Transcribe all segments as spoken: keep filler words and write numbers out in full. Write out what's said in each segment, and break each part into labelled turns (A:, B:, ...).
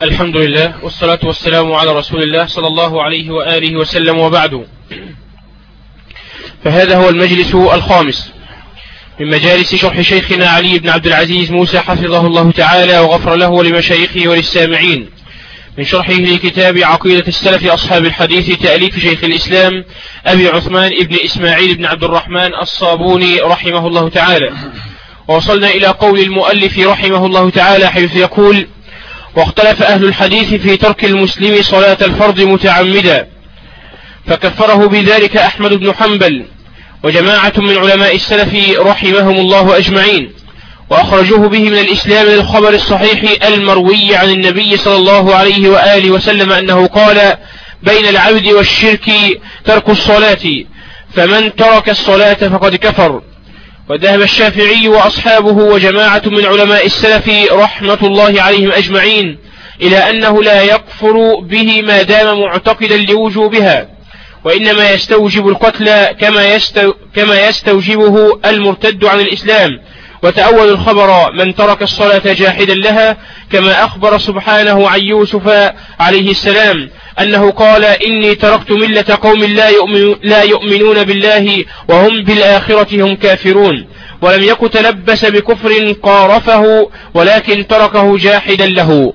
A: الحمد لله والصلاة والسلام على رسول الله صلى الله عليه وآله وسلم، وبعد. فهذا هو المجلس الخامس من مجالس شرح شيخنا علي بن عبد العزيز موسى حفظه الله تعالى وغفر له ولمشايخه وللسامعين من شرحه لكتاب عقيدة السلف أصحاب الحديث تأليف شيخ الإسلام أبي عثمان ابن إسماعيل بن عبد الرحمن الصابوني رحمه الله تعالى. ووصلنا إلى قول المؤلف رحمه الله تعالى حيث يقول: واختلف أهل الحديث في ترك المسلم صلاة الفرض متعمدا، فكفره بذلك أحمد بن حنبل وجماعة من علماء السلف رحمهم الله أجمعين، وأخرجوه به من الإسلام للخبر الصحيح المروي عن النبي صلى الله عليه وآله وسلم أنه قال: بين العبد والشرك ترك الصلاة، فمن ترك الصلاة فقد كفر. وذهب الشافعي وأصحابه وجماعة من علماء السلف رحمة الله عليهم أجمعين إلى أنه لا يكفر به ما دام معتقدا لوجوبها، وإنما يستوجب القتل كما, يستو كما يستوجبه المرتد عن الإسلام. وتأول الخبر من ترك الصلاة جاحدا لها، كما أخبر سبحانه عن يوسف عليه السلام أنه قال: إني تركت ملة قوم لا, يؤمن لا يؤمنون بالله وهم بالآخرة هم كافرون. ولم يك تلبس بكفر قارفه، ولكن تركه جاحدا له.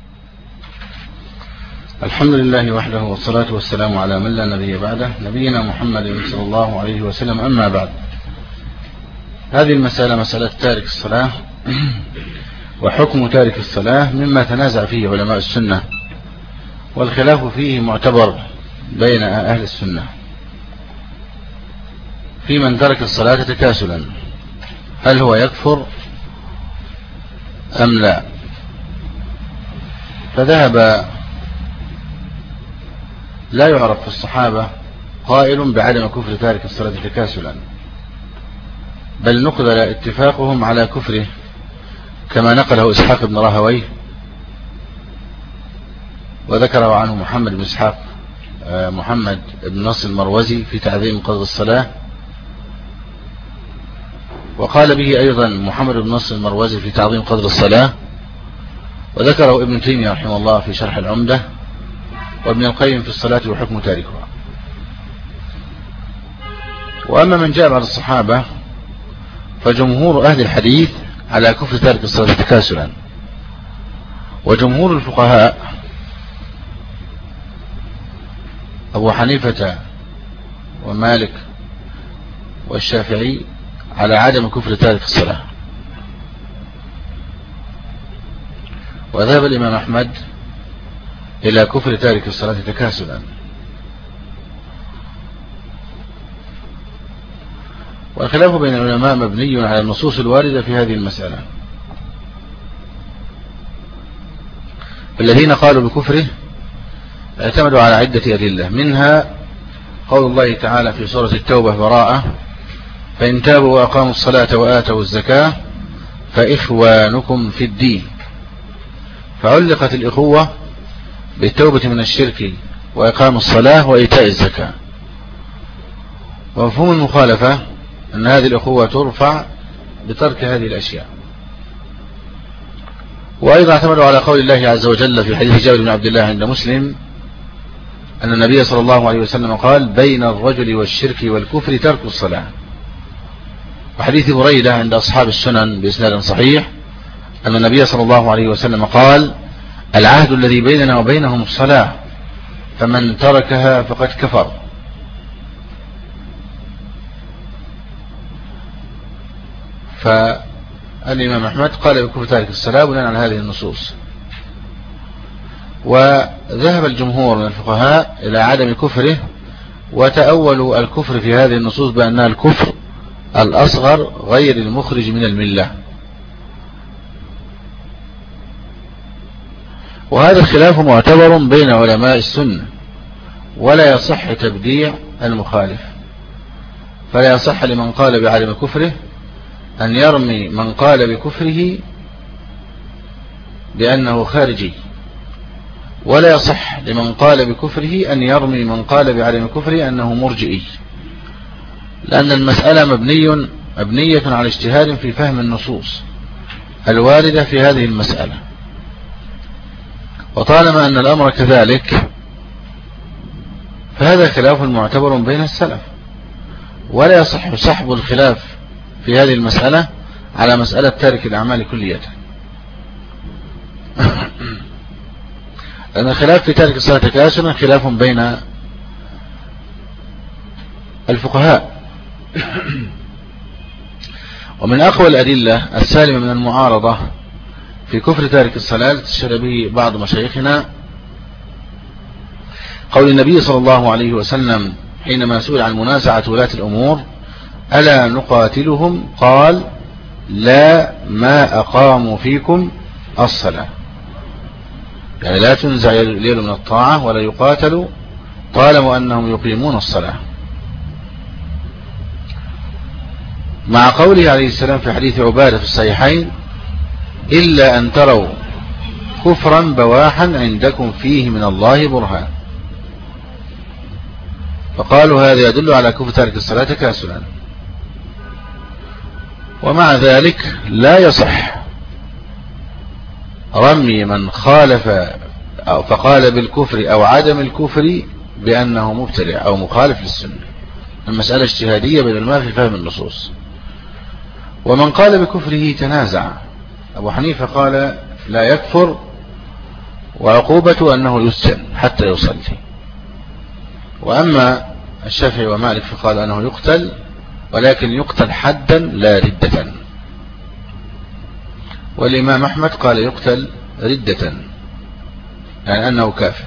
B: الحمد لله وحده، والصلاة والسلام على من لا نبي بعده، نبينا محمد صلى الله عليه وسلم. أما بعد، هذه المسألة مسألة تارك الصلاة وحكم تارك الصلاة مما تنازع فيه علماء السنة، والخلاف فيه معتبر بين أهل السنة في من ترك الصلاة تكاسلا، هل هو يكفر أم لا؟ فذهب لا يعرف في الصحابة قائل بعدم كفر تارك الصلاة تكاسلا، بل نقل اتفاقهم على كفره كما نقله إسحاق بن راهويه، وذكره عنه محمد بن إسحاق محمد بن نصر المروزي في تعظيم قدر الصلاة، وقال به أيضا محمد بن نصر المروزي في تعظيم قدر الصلاة، وذكره ابن تيمية رحمه الله في شرح العمدة، وابن القيم في الصلاة وحكم تاركها. وأما من جاء بعد الصحابة فجمهور أهل الحديث على كفر تارك الصلاة تكاسلا، وجمهور الفقهاء أبو حنيفة ومالك والشافعي على عدم كفر تارك الصلاة. وذهب الإمام أحمد إلى كفر تارك الصلاة تكاسلا. والخلاف بين العلماء مبني على النصوص الواردة في هذه المسألة. الذين قالوا بكفره اعتمدوا على عدة أدلة، منها قول الله تعالى في سورة التوبة: براءة، فإن تابوا وأقاموا الصلاة وآتوا الزكاة فإخوانكم في الدين. فعلقت الإخوة بالتوبة من الشرك وإقام الصلاة وإيتاء الزكاة. ومفهوم المخالفة أن هذه الأخوة ترفع بترك هذه الأشياء. وأيضا اعتمدوا على قول الله عز وجل في حديث جابر بن عبد الله عند مسلم أن النبي صلى الله عليه وسلم قال: بين الرجل والشرك والكفر ترك الصلاة. وحديث بريدة عند أصحاب السنن بإسناد صحيح أن النبي صلى الله عليه وسلم قال: العهد الذي بيننا وبينهم الصلاة، فمن تركها فقد كفر. فالإمام أحمد قال بكفر تارك الصلاة بناء على هذه النصوص. وذهب الجمهور من الفقهاء إلى عدم كفره، وتأولوا الكفر في هذه النصوص بأنها الكفر الأصغر غير المخرج من الملة. وهذا الخلاف معتبر بين علماء السنة، ولا يصح تبديع المخالف. فلا يصح لمن قال بعدم كفره أن يرمي من قال بكفره بأنه خارجي، ولا يصح لمن قال بكفره أن يرمي من قال بعدم كفره أنه مرجئي، لأن المسألة مبني مبنية على اجتهاد في فهم النصوص الواردة في هذه المسألة. وطالما أن الأمر كذلك فهذا خلاف معتبر بين السلف، ولا يصح سحب الخلاف في هذه المسألة على مسألة تارك الأعمال كلية، لأن الخلاف في تارك الصلاة تكاسلا خلاف بين الفقهاء. ومن أقوى الأدلة السالمة من المعارضة في كفر تارك الصلاة استشهد به بعض مشايخنا قول النبي صلى الله عليه وسلم حينما سئل عن منازعة ولاة الأمور: ألا نقاتلهم؟ قال: لا، ما أقاموا فيكم الصلاة. يعني لا تنزع اليد من الطاعة ولا يقاتلوا طالما أنهم يقيمون الصلاة. مع قوله عليه السلام في حديث عبادة في الصحيحين: إلا أن تروا كفرا بواحا عندكم فيه من الله برهان. فقالوا هذا يدل على كفر تارك الصلاة تكاسلا. ومع ذلك لا يصح رمي من خالف أو فقال بالكفر أو عدم الكفر بأنه مبتدع أو مخالف للسنة. المسألة اجتهادية بين الماء في فهم النصوص. ومن قال بكفره تنازع. أبو حنيفة قال لا يكفر وعقوبته أنه يسجن حتى يصلي. وأما الشافعي ومالك فقال أنه يقتل، ولكن يقتل حدا لا ردة. والإمام أحمد قال يقتل ردة، يعني أنه كافر.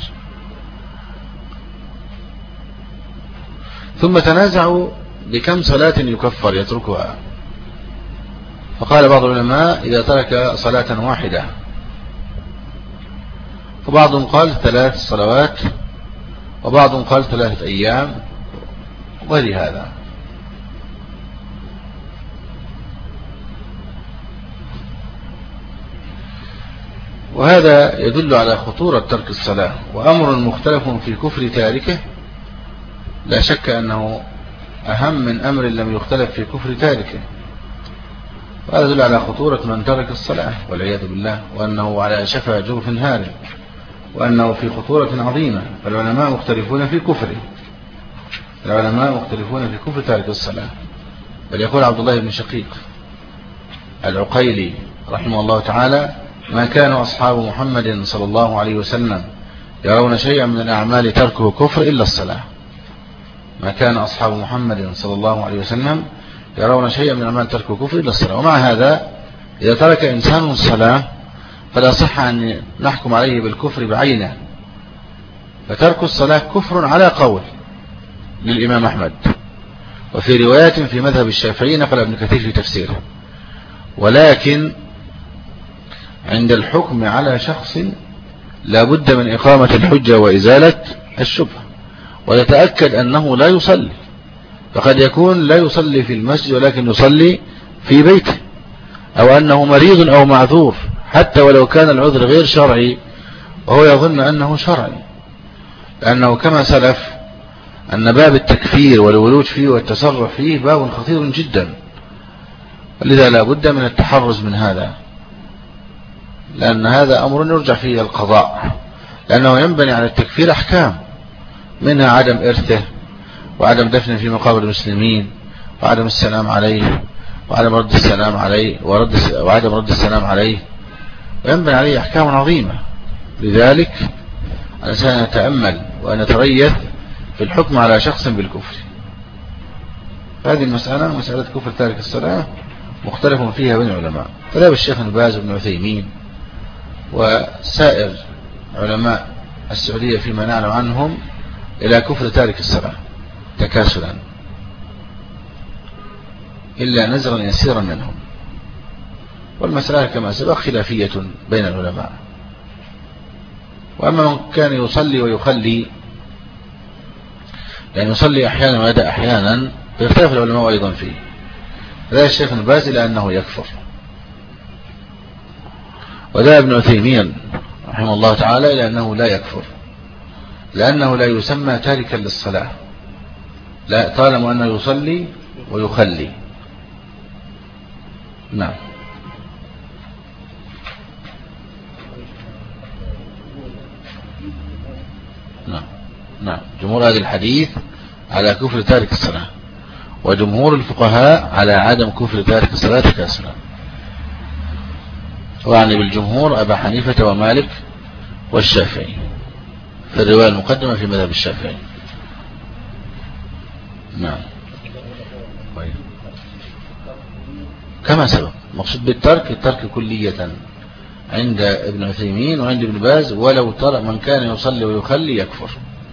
B: ثم تنازعوا بكم صلاة يكفر يتركها. فقال بعض العلماء إذا ترك صلاة واحدة، وبعضهم قال ثلاث صلوات، وبعضهم قال ثلاثة أيام وغير هذا. وهذا يدل على خطورة ترك الصلاة، وأمر مختلف في كفر تاركه لا شك أنه أهم من أمر لم يختلف في كفر تاركه. وهذا يدل على خطورة من ترك الصلاة والعياذ بالله، وأنه على شفا جرف هار، وأنه في خطورة عظيمة. فالعلماء مختلفون في كفره، العلماء مختلفون في كفر تارك الصلاة. بل يقول عبد الله بن شقيق العقيلي رحمه الله تعالى: ما كان أصحاب محمد صلى الله عليه وسلم يرون شيئا من الأعمال تركه كفر إلا الصلاة. ما كان أصحاب محمد صلى الله عليه وسلم يرون شيئا من الأعمال تركه كفر إلا الصلاة. ومع هذا إذا ترك إنسان الصلاة فلا صح أن نحكم عليه بالكفر بعينه. فترك الصلاة كفر على قول للإمام أحمد، وفي روايات في مذهب الشافعي نقل ابن كثير في تفسيره. ولكن عند الحكم على شخص لا بد من إقامة الحجة وإزالة الشبهة، ويتأكد أنه لا يصلي. فقد يكون لا يصلي في المسجد ولكن يصلي في بيته، أو أنه مريض أو معذور، حتى ولو كان العذر غير شرعي وهو يظن أنه شرعي. لأنه كما سلف أن باب التكفير والولوج فيه والتصرف فيه باب خطير جدا، ولذا لا بد من التحرز من هذا، لأن هذا أمر يرجع فيه القضاء، لأنه ينبني على التكفير أحكام، منها عدم إرثه، وعدم دفنه في مقابر المسلمين، وعدم السلام عليه، وعدم رد السلام عليه، ورد وعدم رد السلام عليه، وينبني عليه أحكام عظيمة. لذلك الإنسان يتأمل وأن يتريث في الحكم على شخص بالكفر. هذه المسألة مسألة كفر تارك الصلاة مختلف فيها بين العلماء، فذهب الشيخ ابن باز وابن عثيمين وسائر علماء السعودية فيما نعلم عنهم إلى كفر تارك الصلاة تكاسلا، إلا نزرا يسيرا منهم. والمسألة كما سبق خلافية بين العلماء. وأما من كان يصلي ويخلي، يعني يصلي أحيانا ويدع أحيانا، فيختلف العلماء أيضا فيه. ذا الشيخ ابن باز إلى أنه يكفر، وذا ابن عثيمين رحمه الله تعالى إلى أنه لا يكفر، لأنه لا يسمى تاركا للصلاة، لا طالما أنه يصلي ويخلي. نعم. نعم نعم جمهور هذا الحديث على كفر تارك الصلاة، وجمهور الفقهاء على عدم كفر تارك الصلاة كاسرا. وعني بالجمهور أبا حنيفة ومالك والشافعي في الرواية المقدمة في مذهب الشافعي. نعم كما سبق. مقصود بالترك الترك كلية عند ابن عثيمين وعند ابن باز، ولو ترى من كان يصلي ويخلي يكفر،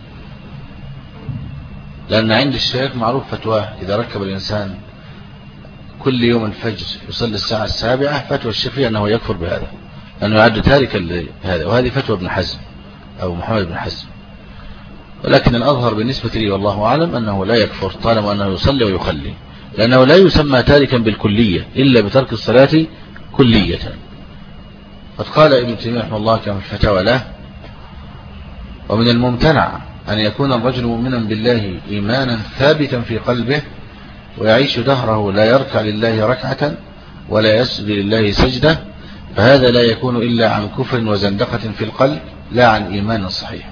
B: لأن عند الشيخ معروف فتواه إذا ركب الإنسان كل يوم الفجر يصلي الساعة السابعة، فتوى الشيخ أنه يكفر بهذا، أنه يعد تاركا لهذا، وهذه فتوى ابن حزم أو محمد بن حزم. ولكن الأظهر بالنسبة لي والله أعلم أنه لا يكفر طالما أنه يصلي ويخلي، لأنه لا يسمى تاركا بالكلية إلا بترك الصلاة كلية. قد قال ابن تيمية رحمه الله كما في الفتاوى له: ومن الممتنع أن يكون الرجل مؤمنا بالله إيمانا ثابتا في قلبه ويعيش دهره لا يركع لله ركعة ولا يسجد لله سجدة، فهذا لا يكون إلا عن كفر وزندقة في القلب لا عن إيمان صحيح.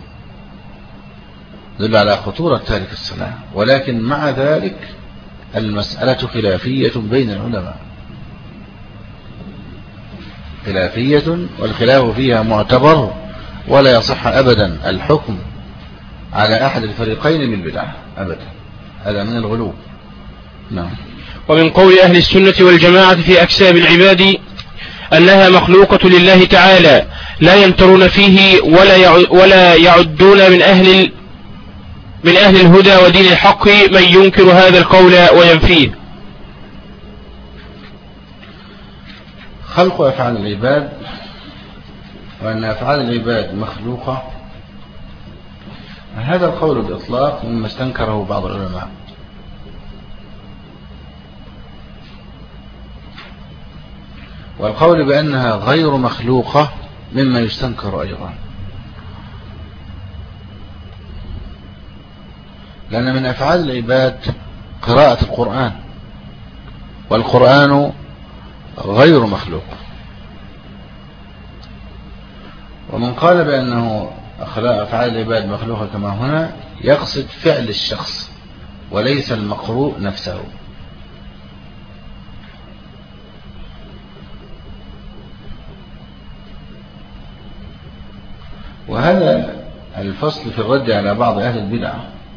B: دل على خطورة تارك الصلاة. ولكن مع ذلك المسألة خلافية بين العلماء، خلافية، والخلاف فيها معتبر، ولا يصح أبدا الحكم على أحد الفريقين بالبدعة أبدا، هذا من الغلو. نعم.
A: ومن قول أهل السنة والجماعة في أكساب العباد أنها مخلوقة لله تعالى، لا يمترون فيه ولا ولا يعدون من أهل من أهل الهدى ودين الحق من ينكر هذا القول وينفيه.
B: خلق أفعال العباد، وأن أفعال العباد مخلوقة، هذا القول بإطلاق مما استنكره بعض العلماء. والقول بأنها غير مخلوقة مما يستنكر أيضا، لأن من أفعال العباد قراءة القرآن، والقرآن غير مخلوق. ومن قال بأنه أفعال العباد مخلوقة كما هنا يقصد فعل الشخص وليس المقروء نفسه. وهذا الفصل في الرد على بعض أهل البدع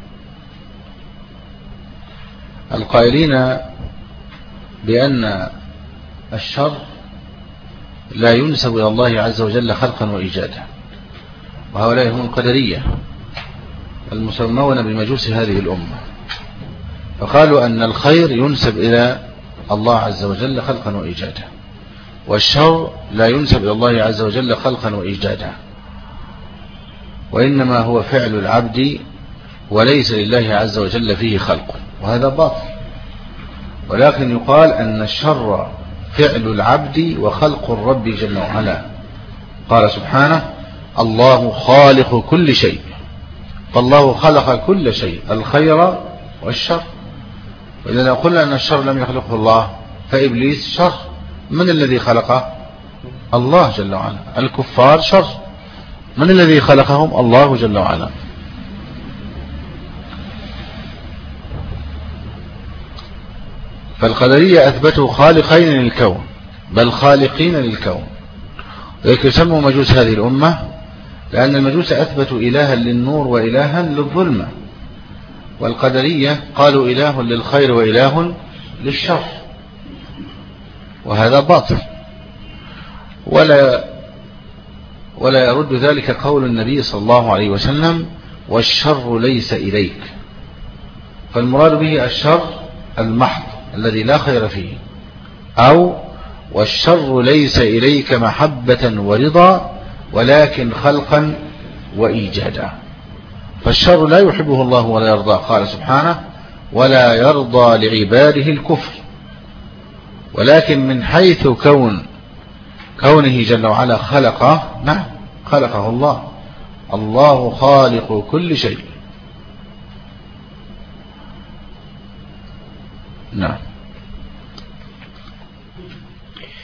B: القائلين بأن الشر لا ينسب إلى الله عز وجل خلقا وإيجادا، وهؤلاء هم القدرية المسمون بمجوس هذه الأمة، فقالوا أن الخير ينسب إلى الله عز وجل خلقا وإيجادا، والشر لا ينسب إلى الله عز وجل خلقا وإيجادا، وإنما هو فعل العبد وليس لله عز وجل فيه خلق، وهذا باطل. ولكن يقال أن الشر فعل العبد وخلق الرب جل وعلا. قال سبحانه: الله خالق كل شيء، فالله خلق كل شيء الخير والشر. وإذا لو قلنا أن الشر لم يخلقه الله فإبليس شر، من الذي خلقه؟ الله جل وعلا. الكفار شر، من الذي خلقهم؟ الله جل وعلا. فالقدرية أثبتوا خالقين للكون، بل خالقين للكون، ولكن يسموا مجوس هذه الأمة لأن المجوس أثبتوا إلها للنور وإلها للظلمة، والقدرية قالوا إله للخير وإله للشر، وهذا باطل. ولا ولا يرد ذلك قول النبي صلى الله عليه وسلم: والشر ليس إليك. فالمراد به الشر المحض الذي لا خير فيه، أو والشر ليس إليك محبة ورضا ولكن خلقا وإيجادا. فالشر لا يحبه الله ولا يرضى، قال سبحانه: ولا يرضى لعباده الكفر. ولكن من حيث كون كونه جل وعلا خلقه، نعم خلقه الله، الله خالق كل شيء. نعم.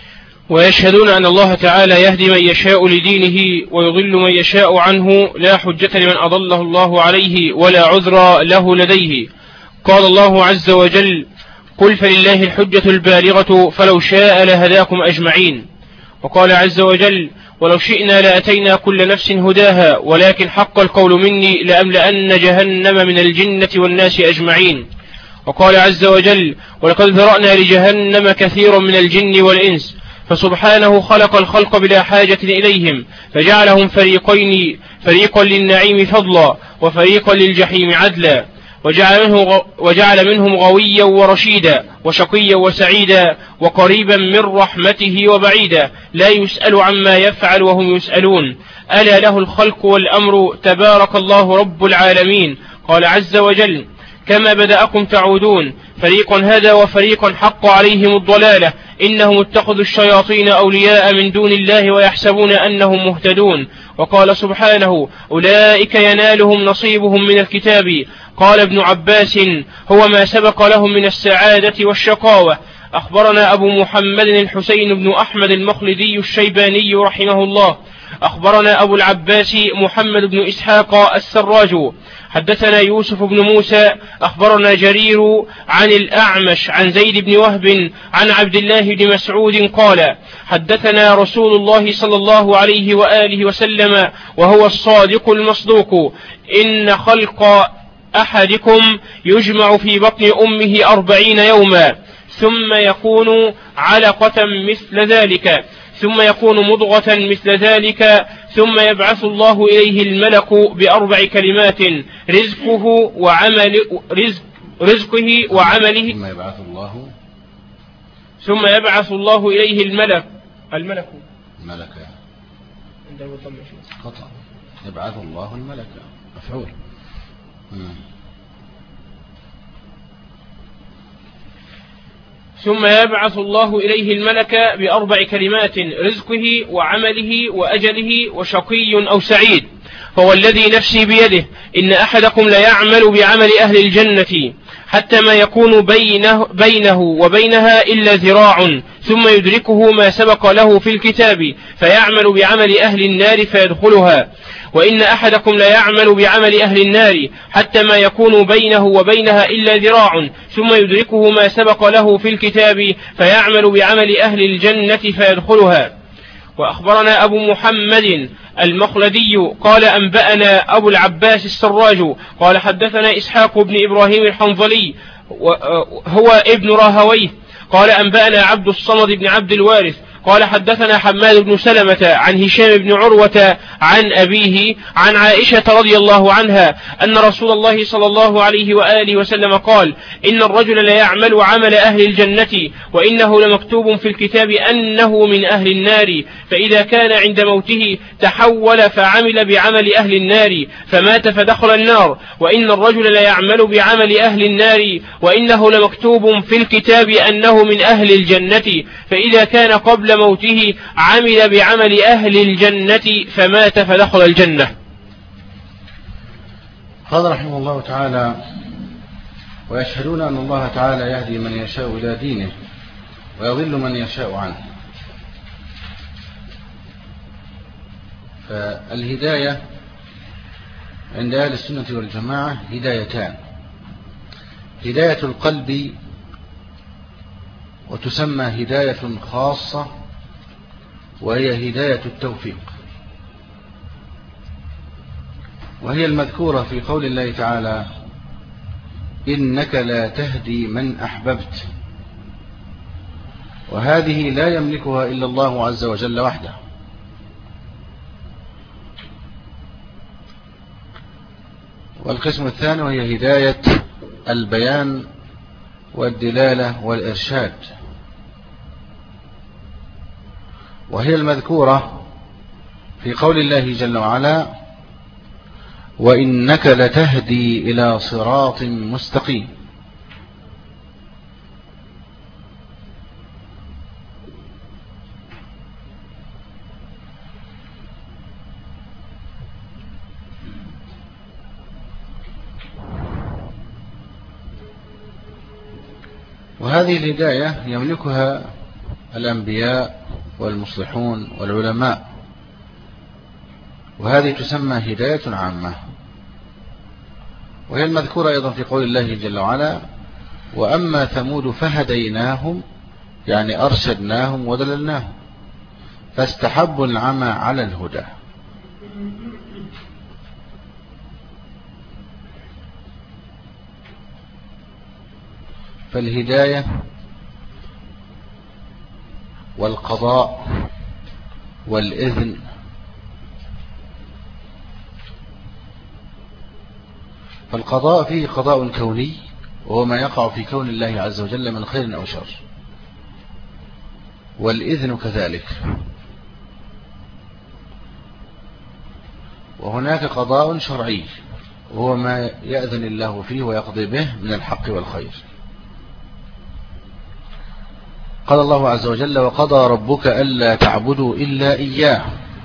A: ويشهدون أن الله تعالى يهدي من يشاء لدينه ويضل من يشاء عنه، لا حجة لمن أضله الله عليه ولا عذر له لديه. قال الله عز وجل: قل فلله الحجة البالغة فلو شاء لهداكم أجمعين. وقال عز وجل: ولو شئنا لأتينا كل نفس هداها ولكن حق القول مني لأملأن جهنم من الجنة والناس أجمعين. وقال عز وجل: ولقد ذرأنا لجهنم كثيرا من الجن والإنس فسبحانه خلق الخلق بلا حاجة إليهم فجعلهم فريقين، فريقا للنعيم فضلا وفريقا للجحيم عدلا، وجعل, منه وجعل منهم غويا ورشيدا وشقيا وسعيدا وقريبا من رحمته وبعيدا، لا يسأل عما يفعل وهم يسألون، ألا له الخلق والأمر تبارك الله رب العالمين. قال عز وجل: كما بدأكم تعودون، فريقا هدى وفريقا حق عليهم الضلالة، إنهم اتخذوا الشياطين أولياء من دون الله ويحسبون أنهم مهتدون. وقال سبحانه: أولئك ينالهم نصيبهم من الكتاب. قال ابن عباس: هو ما سبق لهم من السعادة والشقاوة. أخبرنا أبو محمد الحسين بن أحمد المخلدي الشيباني رحمه الله. أخبرنا أبو العباس محمد بن إسحاق السراج. حدثنا يوسف بن موسى. أخبرنا جرير عن الأعمش عن زيد بن وهب عن عبد الله بن مسعود قال: حدثنا رسول الله صلى الله عليه وآله وسلم وهو الصادق المصدوق: إن خلق أحدكم يجمع في بطن أمه أربعين يوما ثم يكون علقة مثل ذلك ثم يكون مضغة مثل ذلك ثم يبعث الله إليه الملك بأربع كلمات: رزقه وعمل رزق رزقه وعمله
B: ثم يبعث الله
A: ثم يبعث الله إليه الملك الملك
B: الملك خطأ يبعث الله الملك مفعول.
A: ثم يبعث الله إليه الملك بأربع كلمات: رزقه وعمله وأجله وشقي أو سعيد. فهو الذي نفسي بيده إن أحدكم ليعمل بعمل أهل الجنة حتى ما يكون بينه, بينه وبينها إلا ذراع ثم يدركه ما سبق له في الكتاب فيعمل بعمل أهل النار فيدخلها، وإن أحدكم ليعمل بعمل أهل النار حتى ما يكون بينه وبينها إلا ذراع ثم يدركه ما سبق له في الكتاب فيعمل بعمل أهل الجنة فيدخلها. وأخبرنا أبو محمد المخلدي قال: أنبأنا أبو العباس السراج قال: حدثنا إسحاق بن إبراهيم الحنظلي هو ابن راهويه قال: أنبأنا عبد الصمد بن عبد الوارث قال: حدثنا حماد بن سلمة عن هشام بن عروة عن أبيه عن عائشة رضي الله عنها أن رسول الله صلى الله عليه وآله وسلم قال: إن الرجل ليعمل عمل أهل الجنة وإنه لمكتوب في الكتاب أنه من أهل النار، فإذا كان عند موته تحول فعمل بعمل أهل النار فمات فدخل النار، وإن الرجل ليعمل بعمل أهل النار وإنه لمكتوب في الكتاب أنه من أهل الجنة، فإذا كان قبل موته عمل بعمل أهل الجنة فمات فدخل الجنة.
B: قال رحمه الله تعالى: ويشهدون أن الله تعالى يهدي من يشاء إلى دينه ويضل من يشاء عنه. فالهداية عند أهل السنة والجماعة هدايتان: هداية القلب وتسمى هداية خاصة وهي هداية التوفيق، وهي المذكورة في قول الله تعالى: إنك لا تهدي من أحببت، وهذه لا يملكها إلا الله عز وجل وحده. والقسم الثاني وهي هداية البيان والدلالة والإرشاد، وهي المذكورة في قول الله جل وعلا: وإنك لتهدي إلى صراط مستقيم. وهذه الهداية يملكها الأنبياء والمصلحون والعلماء، وهذه تسمى هداية عامة، وهي المذكورة أيضا في قول الله جل وعلا: وأما ثمود فهديناهم، يعني أرشدناهم ودللناهم، فاستحبوا العمى على الهدى. فالهداية والقضاء والإذن فالقضاء فيه قضاء كوني، وهو ما يقع في كون الله عز وجل من خير أو شر، والإذن كذلك. وهناك قضاء شرعي، وهو ما يأذن الله فيه ويقضي به من الحق والخير. قال الله عز وجل: وقضى ربك ألا تعبدوا إلا إياه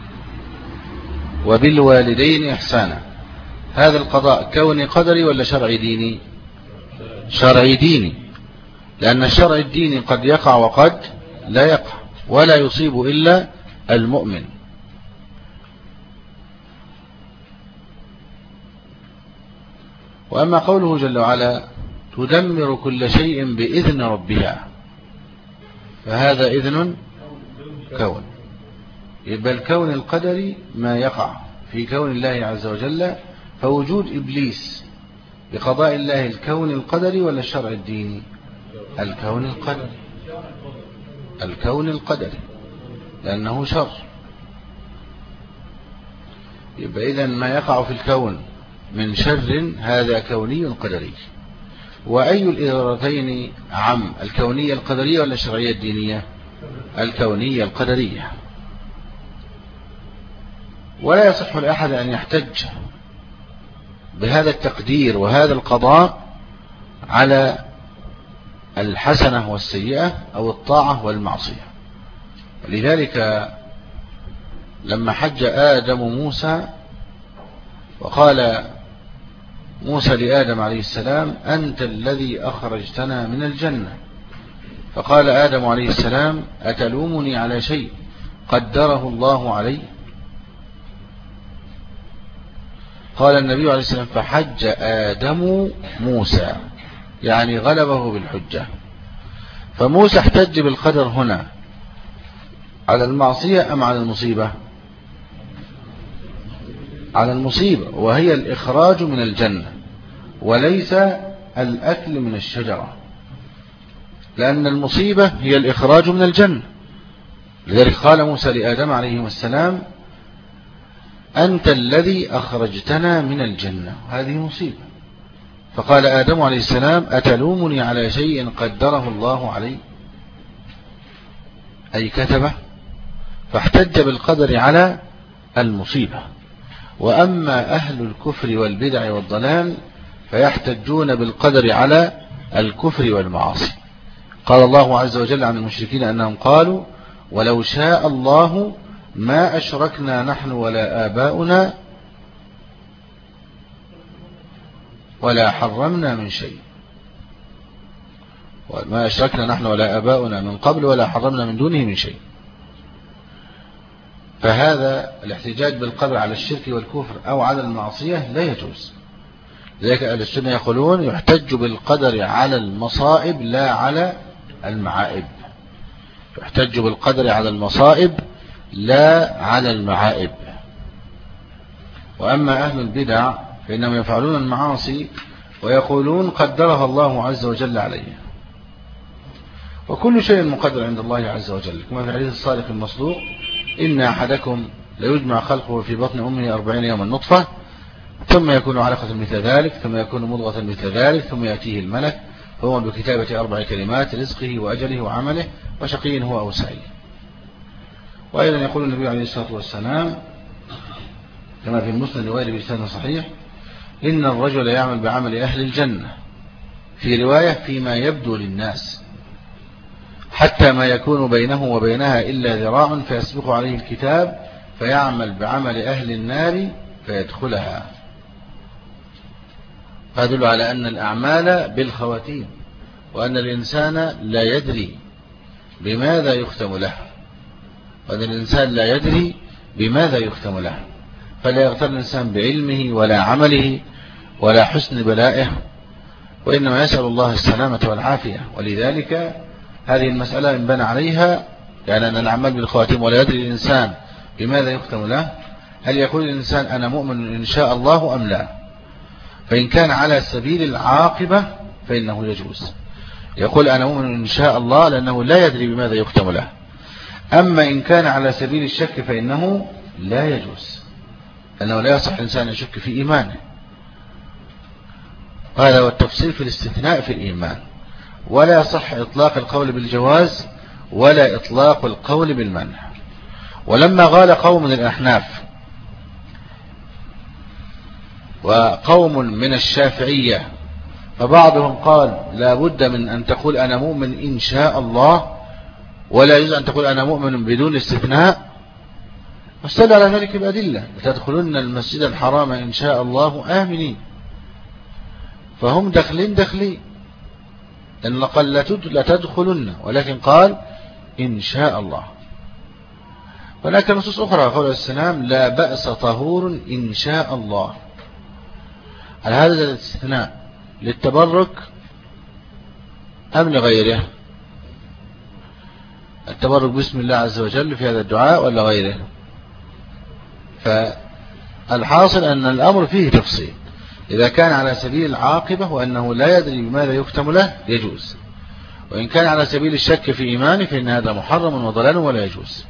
B: وبالوالدين إحسانا. هذا القضاء كوني قدري ولا شرعي ديني؟ شرعي ديني، لأن الشرع الديني قد يقع وقد لا يقع، ولا يصيب إلا المؤمن. وأما قوله جل وعلا: تدمر كل شيء بإذن ربها، فهذا إذن كون. يبقى الكون القدري ما يقع في كون الله عز وجل، فوجود إبليس بقضاء الله الكون القدري ولا الشرع الديني؟ الكون القدري، الكون القدري، لأنه شر. يبقى إذن ما يقع في الكون من شر هذا كوني قدري. وأي الإدارتين عم، الكونية القدرية ولا الشرعية الدينية؟ الكونية القدرية. ولا يصح لأحد أن يحتج بهذا التقدير وهذا القضاء على الحسنة والسيئة أو الطاعة والمعصية. لذلك لما حج آدم موسى وقال موسى لآدم عليه السلام: أنت الذي أخرجتنا من الجنة، فقال آدم عليه السلام: أتلومني على شيء قدره الله علي؟ قال النبي عليه السلام: فحج آدم موسى، يعني غلبه بالحجة. فموسى احتج بالقدر هنا على المعصية أم على المصيبة؟ على المصيبة، وهي الإخراج من الجنة، وليس الأكل من الشجرة، لأن المصيبة هي الإخراج من الجنة. لذلك قال موسى لآدم عليه السلام: أنت الذي أخرجتنا من الجنة، هذه مصيبة. فقال آدم عليه السلام: أتلومني على شيء قدره الله علي؟ أي كتبه. فاحتج بالقدر على المصيبة. وأما أهل الكفر والبدع والضلال فيحتجون بالقدر على الكفر والمعاصي. قال الله عز وجل عن المشركين أنهم قالوا: ولو شاء الله ما أشركنا نحن ولا آباؤنا ولا حرمنا من شيء. ما أشركنا نحن ولا آباؤنا من قبل ولا حرمنا من دونه من شيء. فهذا الاحتجاج بالقدر على الشرك والكفر أو على المعصية لا يجوز. لذلك أهل السنة يقولون: يحتج بالقدر على المصائب لا على المعائب. يحتج بالقدر على المصائب لا على المعائب. وأما أهل البدع فإنهم يفعلون المعاصي ويقولون: قدرها الله عز وجل عليه. وكل شيء مقدر عند الله عز وجل، كما في الحديث الصادق المصدوق: إن أحدكم ليجمع خلقه في بطن أمه أربعين يوما نطفة، ثم يكون علقة مثل ذلك، ثم يكون مضغة مثل ذلك، ثم يأتيه الملك فهو بكتابة أربع كلمات: رزقه وأجله وعمله، وشقي هو أو سعيد. وأيضا يقول النبي عليه الصلاة والسلام كما في المسند رواية بإسناد صحيح: إن الرجل يعمل بعمل أهل الجنة، في رواية فيما يبدو للناس، حتى ما يكون بينه وبينها إلا ذراع فيسبق عليه الكتاب فيعمل بعمل أهل النار فيدخلها. فيدل على أن الأعمال بالخواتيم، وأن الإنسان لا يدري بماذا يختم له. وأن الإنسان لا يدري بماذا يختم له، فلا يغتر الإنسان بعلمه ولا عمله ولا حسن بلائه، وإنما يسأل الله السلامة والعافية. ولذلك هذه المسألة إن بنى عليها يعني أن الأعمال بالخواتيم ولا يدري الإنسان بماذا يختم له، هل يقول الإنسان أنا مؤمن إن شاء الله أم لا؟ فإن كان على سبيل العاقبة فإنه يجوز، يقول أنا مؤمن إن شاء الله لأنه لا يدري بماذا يختم له. أما إن كان على سبيل الشك فإنه لا يجوز، لأنه لا يصح الإنسان يشك في إيمانه. هذا هو التفصيل في الاستثناء في الإيمان. ولا يصح إطلاق القول بالجواز ولا إطلاق القول بالمنع. ولما قال قوم من الأحناف وقوم من الشافعية، فبعضهم قال لا بد من أن تقول أنا مؤمن إن شاء الله، ولا يجوز أن تقول أنا مؤمن بدون استثناء، واستدل على ذلك بأدلة لتدخلن المسجد الحرام إن شاء الله آمنين، فهم داخلين داخلين، لأن قال لا تدخلن ولكن قال إن شاء الله. هناك نصوص أخرى قول السلام لا بأس طهور إن شاء الله. على هذا الاستثناء للتبرك أم لغيره؟ التبرك باسم الله عز وجل في هذا الدعاء ولا غيره؟ فالحاصل أن الأمر فيه تفصيل. إذا كان على سبيل العاقبة وأنه لا يدري بماذا يختم له يجوز، وإن كان على سبيل الشك في إيمانه فإن هذا محرم وضلال ولا يجوز.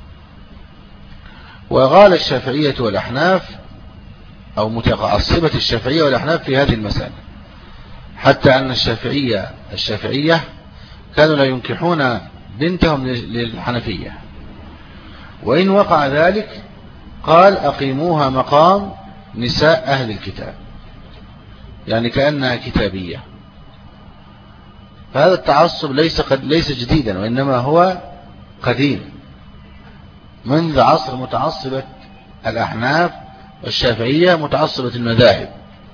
B: وقال الشافعية والأحناف أو متعصبة الشافعية والأحناف في هذه المسألة، حتى أن الشافعية الشافعية كانوا لا ينكحون بنتهم للحنفية، وإن وقع ذلك قال أقيموها مقام نساء أهل الكتاب، يعني كأنها كتابية. فهذا التعصب ليس قد ليس جديدا، وإنما هو قديم منذ عصر متعصبة الأحناف والشافعية متعصبة المذاهب.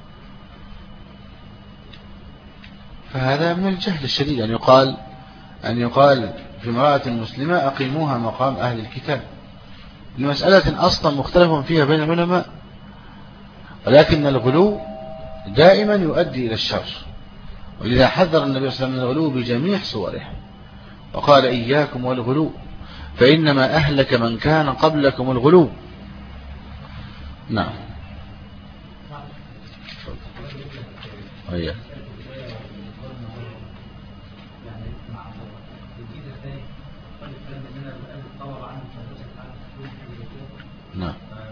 B: فهذا من الجهل الشديد أن يقال أن يقال في امرأة مسلمة أقيموها مقام أهل الكتاب، لمسألة أصلا مختلف فيها بين العلماء، ولكن الغلو دائما يؤدي إلى الشر، ولذا حذر النبي صلى الله عليه وسلم من الغلو بجميع صوره، وقال إياكم والغلو فإنما أهلك من كان قبلكم الغلو. نعم. أيوة. نعم.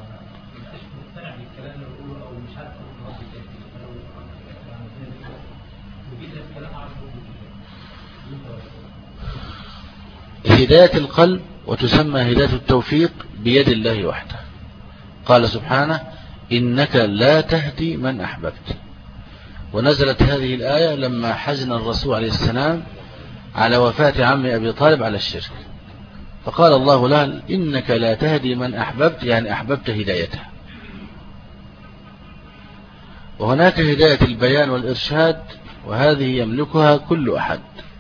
B: هداية القلب وتسمى هداية التوفيق بيد الله وحده. قال سبحانه إنك لا تهدي من أحببت. ونزلت هذه الآية لما حزن الرسول عليه السلام على وفاة عم أبي طالب على الشرك، فقال الله له إنك لا تهدي من أحببت، يعني أحببت هدايته. وهناك هداية البيان والإرشاد، وهذه يملكها كل أحد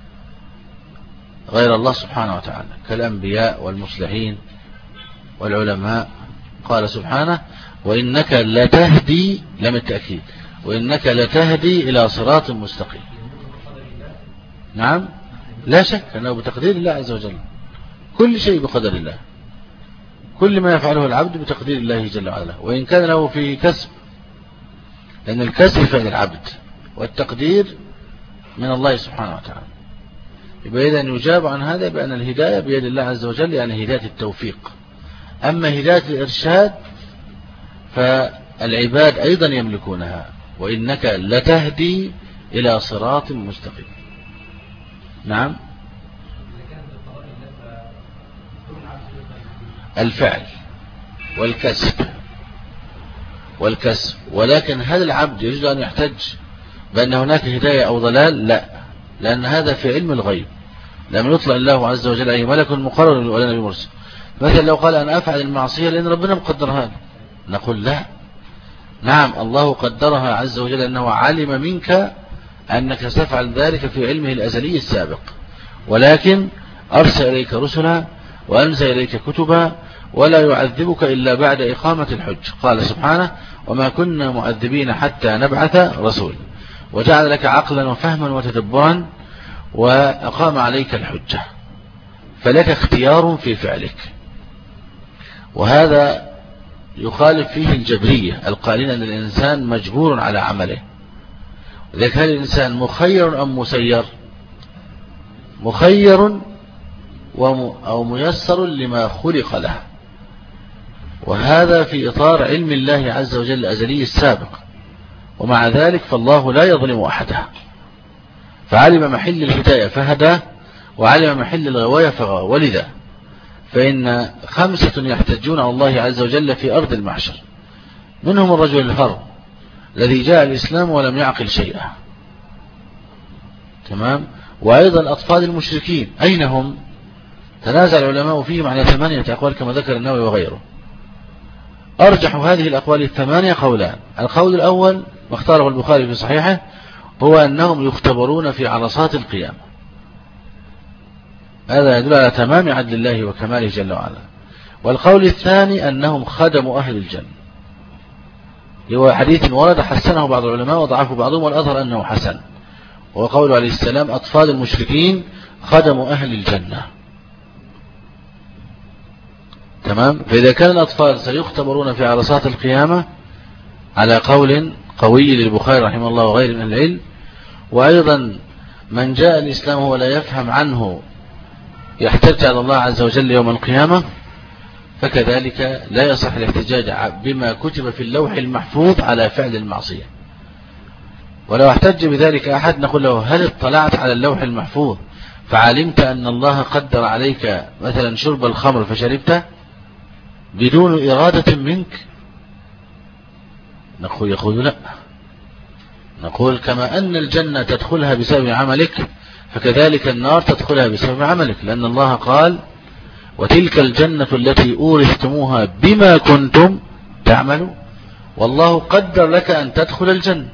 B: غير الله سبحانه وتعالى كالأنبياء والمصلحين والعلماء. قال سبحانه وإنك لتهدي، لم التأكيد، وإنك لتهدي إلى صراط مستقيم. نعم لا شك أنه بتقدير الله عز وجل، كل شيء بقدر الله، كل ما يفعله العبد بتقدير الله جل وعلا، وإن كان له فيه كسب، لأن الكسب فعل العبد والتقدير من الله سبحانه وتعالى. يبقى إذا يجاب عن هذا بأن الهداية بيد الله عز وجل، يعني هداية التوفيق. أما هداية الإرشاد فالعباد أيضا يملكونها، وإنك لتهدي إلى صراط مستقيم. نعم. الفعل والكسب والكسب ولكن هل العبد يجوز أن يحتج بأن هناك هداية أو ضلال؟ لا، لأن هذا في علم الغيب، لم يطلع الله عز وجل أي ملك مقرر ولا نبي مرسل. مثلا لو قال أنا أفعل المعصية لأن ربنا مقدرها، نقول لا، نعم الله قدرها عز وجل، أنه علم منك أنك ستفعل ذلك في علمه الأزلي السابق، ولكن أرسل إليك رسلا وأنزل إليك كتبا ولا يعذبك إلا بعد إقامة الحج. قال سبحانه وما كنا معذبين حتى نبعث رسول، وجعل لك عقلا وفهما وتدبرا وأقام عليك الحجة، فلك اختيار في فعلك. وهذا يخالف فيه الجبرية القائلين أن الإنسان مجبور على عمله. لذلك هل الإنسان مخير أم مسير؟ مخير أو ميسر لما خلق له، وهذا في إطار علم الله عز وجل الأزلي السابق. ومع ذلك فالله لا يظلم أحدا، فعلم محل الهداية فهدى، وعلم محل الغواية فغوى. ولذا فإن خمسة يحتجون على الله عز وجل في أرض المحشر، منهم الرجل الهرم الذي جاء الإسلام ولم يعقل شيئا، تمام. وأيضا الأطفال المشركين أين هم؟ تنازع العلماء فيهم على ثمانية أقوال كما ذكر النووي وغيره. أرجح هذه الأقوال الثمانية قولان. القول الأول واختاره البخاري في صحيحه هو أنهم يختبرون في عرصات القيامة، هذا يدل على تمام عدل الله وكماله جل وعلا. والقول الثاني أنهم خدموا أهل الجنة، هو حديث ورد حسنه بعض العلماء وضعفه بعضهم، والأظهر أنه حسن، وقول عليه السلام أطفال المشركين خدموا أهل الجنة، تمام. فإذا كان الأطفال سيختبرون في عرصات القيامة على قول قوي للبخاري رحمه الله وغيره من العلم، وأيضا من جاء الإسلام هو لا يفهم عنه يحتج على الله عز وجل يوم القيامة، فكذلك لا يصح الاحتجاج بما كتب في اللوح المحفوظ على فعل المعصية. ولو احتج بذلك أحد نقول له هل اطلعت على اللوح المحفوظ فعلمت أن الله قدر عليك مثلا شرب الخمر فشربته بدون إرادة منك؟ نقول يقول لا، نقول كما أن الجنة تدخلها بسبب عملك فكذلك النار تدخلها بسبب عملك، لأن الله قال وتلك الجنة التي أورثتموها بما كنتم تعملوا، والله قدر لك أن تدخل الجنة،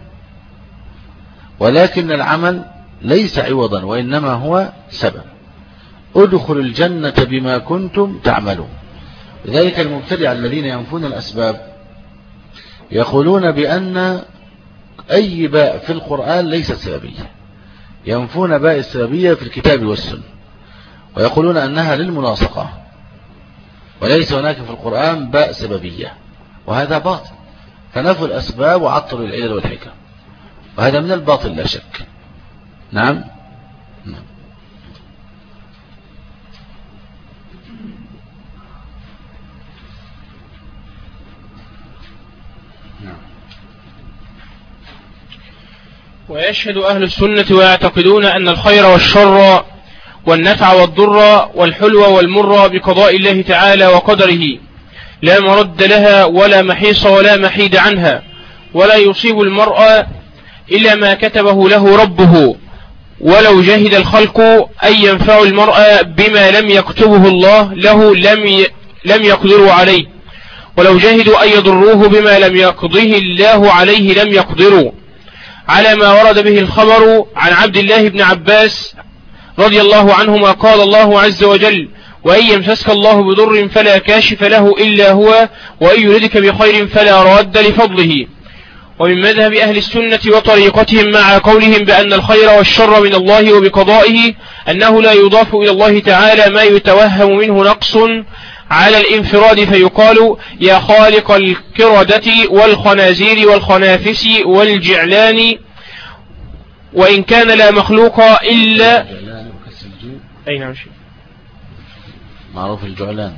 B: ولكن العمل ليس عوضا وإنما هو سبب. ادخل الجنة بما كنتم تعملون. لذلك المبتدع الذين ينفون الأسباب يقولون بأن أي باء في القرآن ليست سببية، ينفون باء السببية في الكتاب والسنة، ويقولون أنها للملاصقة، وليس هناك في القرآن باء سببية، وهذا باطل. فنفوا الأسباب وعطلوا العلل والحكم، وهذا من الباطل لا شك. نعم. نعم.
A: ويشهد أهل السنة ويعتقدون أن الخير والشر والنفع والضر والحلو والمر بقضاء الله تعالى وقدره لا مرد لها ولا محيص ولا محيد عنها، ولا يصيب المرء إلا ما كتبه له ربه، ولو جهد الخلق أن ينفع المرء بما لم يكتبه الله له لم ي... لم يقدروا عليه، ولو جهدوا أن يضروه بما لم يقضه الله عليه لم يقدروا، على ما ورد به الخبر عن عبد الله بن عباس رضي الله عنهما قال الله عز وجل وإن يمسسك الله بضر فلا كاشف له إلا هو وإن يردك بخير فلا راد لفضله. ومن مذهب أهل السنة وطريقتهم مع قولهم بأن الخير والشر من الله وبقضائه أنه لا يضاف إلى الله تعالى ما يتوهم منه نقص على الانفراد، فيقال يا خالق الكردة والخنازير والخنافس والجعلان، وإن كان لا مخلوق إلا أي نعم شيء
B: معروف الجعلان.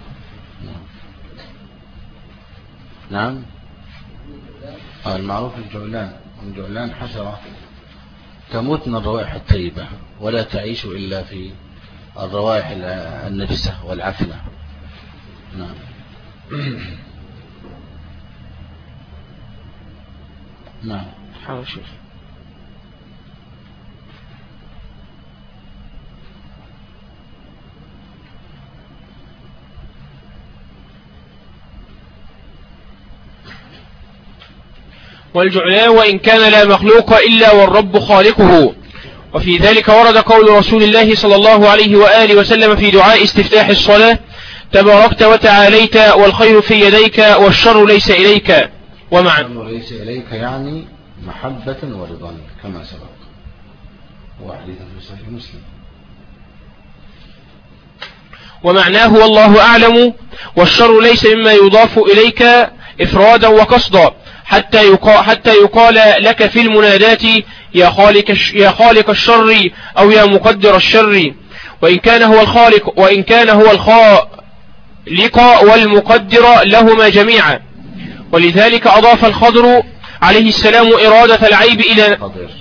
B: نعم المعروف الجعلان، الجعلان حشرة تموت من الروائح الطيبة ولا تعيش إلا في الروائح النجسة والعفنة. نعم. نعم
A: حاول شيخ. والجعلان وإن كان لا مخلوق إلا والرب خالقه، وفي ذلك ورد قول رسول الله صلى الله عليه وآله وسلم في دعاء استفتاح الصلاة: تباركت وتعاليت والخير في يديك والشر ليس إليك. ومعنى
B: الشر ليس إليك يعني محبة ورضا كما سبق، وحديث في صحيح مسلم.
A: ومعناه والله أعلم، والشر ليس مما يضاف إليك إفرادا وقصدا، حتى يقال, حتى يقال لك في المنادات يا خالق, يا خالق الشر أو يا مقدر الشر، وإن كان هو الخالق وإن كان هو الخالق والمقدر لهما جميعا. ولذلك أضاف الخضر عليه السلام إرادة العيب إلى
B: الخضر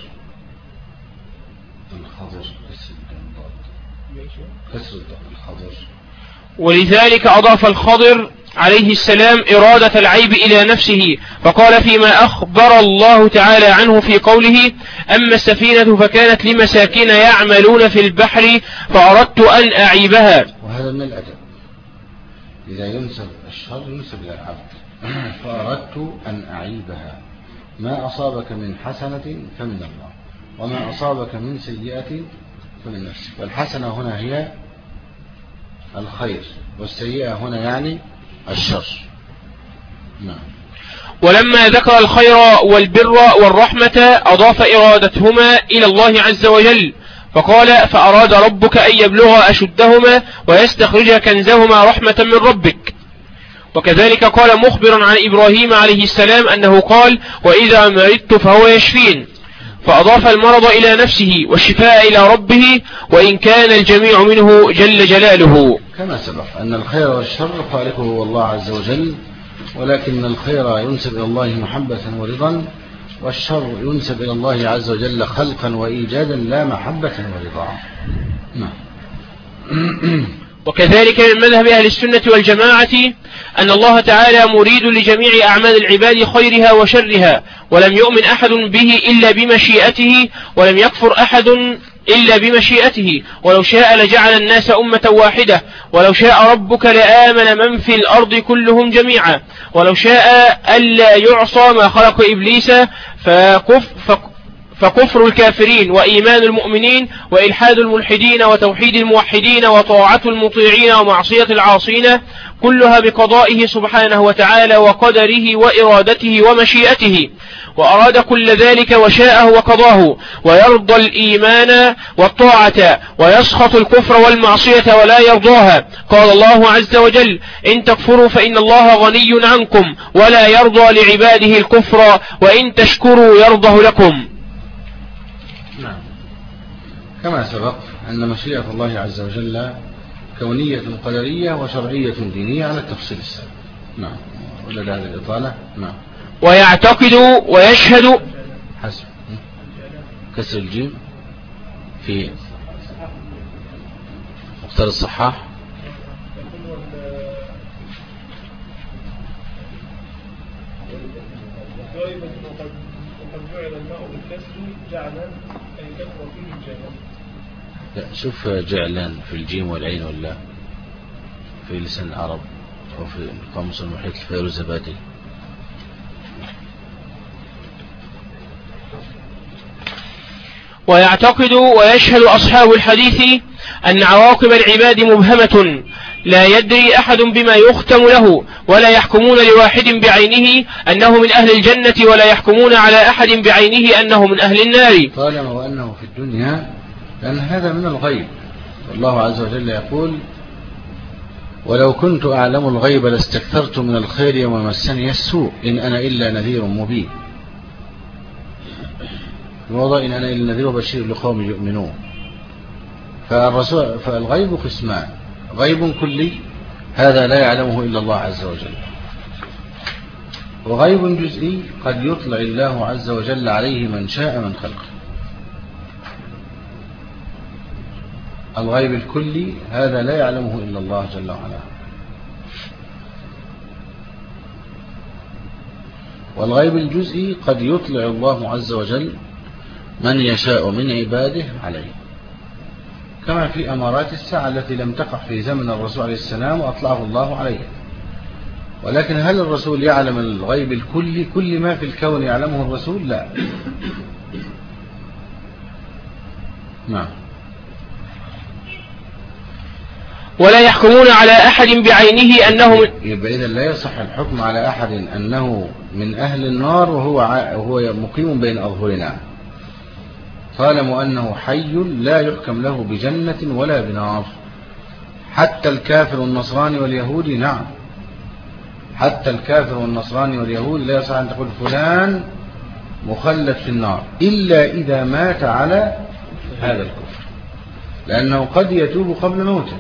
B: الخضر
A: ولذلك أضاف الخضر عليه السلام إرادة العيب إلى نفسه، فقال فيما أخبر الله تعالى عنه في قوله: أما السفينة فكانت لمساكين يعملون في البحر فأردت أن أعيبها.
B: وهذا من الأدب، إذا ينسب الشر ينسب إلى العبد. فأردت أن أعيبها، ما أصابك من حسنة فمن الله، وما أصابك من سيئة فمن نفسك. والحسنة هنا هي الخير، والسيئة هنا يعني الشر. نعم.
A: ولما ذكر الخير والبر والرحمة أضاف إرادتهما إلى الله عز وجل، فقال: فأراد ربك أن يبلغ أشدهما ويستخرج كنزهما رحمة من ربك. وكذلك قال مخبرا عن إبراهيم عليه السلام أنه قال: وإذا مرضت فهو يشفين، فأضاف المرض إلى نفسه والشفاء إلى ربه، وإن كان الجميع منه جل جلاله.
B: كما سبق أن الخير والشر خالقه هو الله عز وجل، ولكن الخير ينسب إلى الله محبة ورضا، والشر ينسب إلى الله عز وجل خلقا وإيجادا لا محبة ورضا. نعم.
A: وكذلك من مذهب أهل السنة والجماعة أن الله تعالى مريد لجميع أعمال العباد خيرها وشرها، ولم يؤمن أحد به إلا بمشيئته، ولم يكفر أحد إلا بمشيئته، ولو شاء لجعل الناس أمة واحدة، ولو شاء ربك لآمن من في الأرض كلهم جميعا، ولو شاء ألا يعصى ما خلق إبليس فكف فك فكفر الكافرين وإيمان المؤمنين وإلحاد الملحدين وتوحيد الموحدين وطاعة المطيعين ومعصية العاصين كلها بقضائه سبحانه وتعالى وقدره وإرادته ومشيئته، وأراد كل ذلك وشاءه وقضاه، ويرضى الإيمان والطاعة ويسخط الكفر والمعصية ولا يرضاها. قال الله عز وجل: إن تكفروا فإن الله غني عنكم ولا يرضى لعباده الكفر وإن تشكروا يرضه لكم.
B: نعم. كما سبق أن مشيئة الله عز وجل كونية قدرية وشرعية دينية على التفصيل السابق. نعم. ولا هذه الإطالة. نعم.
A: ويعتقد ويشهد
B: حسب كسر الجيم في مختار الصحاح. لا شوف جعلان في الجيم والعين ولا في لسان العرب أو في القاموس المحيط الفيروزبادي.
A: ويعتقد ويشهد أصحاب الحديث أن عواقب العباد مبهمة، لا يدري أحد بما يختم له، ولا يحكمون لواحد بعينه أنه من أهل الجنة، ولا يحكمون على أحد بعينه أنه من أهل النار.
B: طالما وأنه في الدنيا، لأن هذا من الغيب. والله عز وجل يقول: ولو كنت أعلم الغيب لاستكثرت من الخير وما مسني السوء إن أنا إلا نذير مبين. الوضع إن أنا إلا نذير بشير لقوم يؤمنون. فالرسول فالغيب قسمان: غيب كلي هذا لا يعلمه إلا الله عز وجل، وغيب جزئي قد يطلع الله عز وجل عليه من شاء من خلقه. الغيب الكلي هذا لا يعلمه إلا الله جل وعلا، والغيب الجزئي قد يطلع الله عز وجل من يشاء من عباده عليه، كما في أمارات الساعة التي لم تقع في زمن الرسول عليه السلام وأطلعه الله عليه. ولكن هل الرسول يعلم الغيب الكلي؟ كل ما في الكون يعلمه الرسول؟ لا. نعم.
A: ولا يحكمون على أحد بعينه أنه من
B: يبقى إذا لا يصح الحكم على أحد أنه من أهل النار وهو وهو مقيم بين أظهرنا، طالما أنه حي لا يحكم له بجنة ولا بنار. حتى الكافر والنصراني واليهودي، نعم، حتى الكافر والنصراني واليهودي لا يصح أن تقول فلان مخلد في النار إلا إذا مات على هذا الكفر، لأنه قد يتوب قبل موته.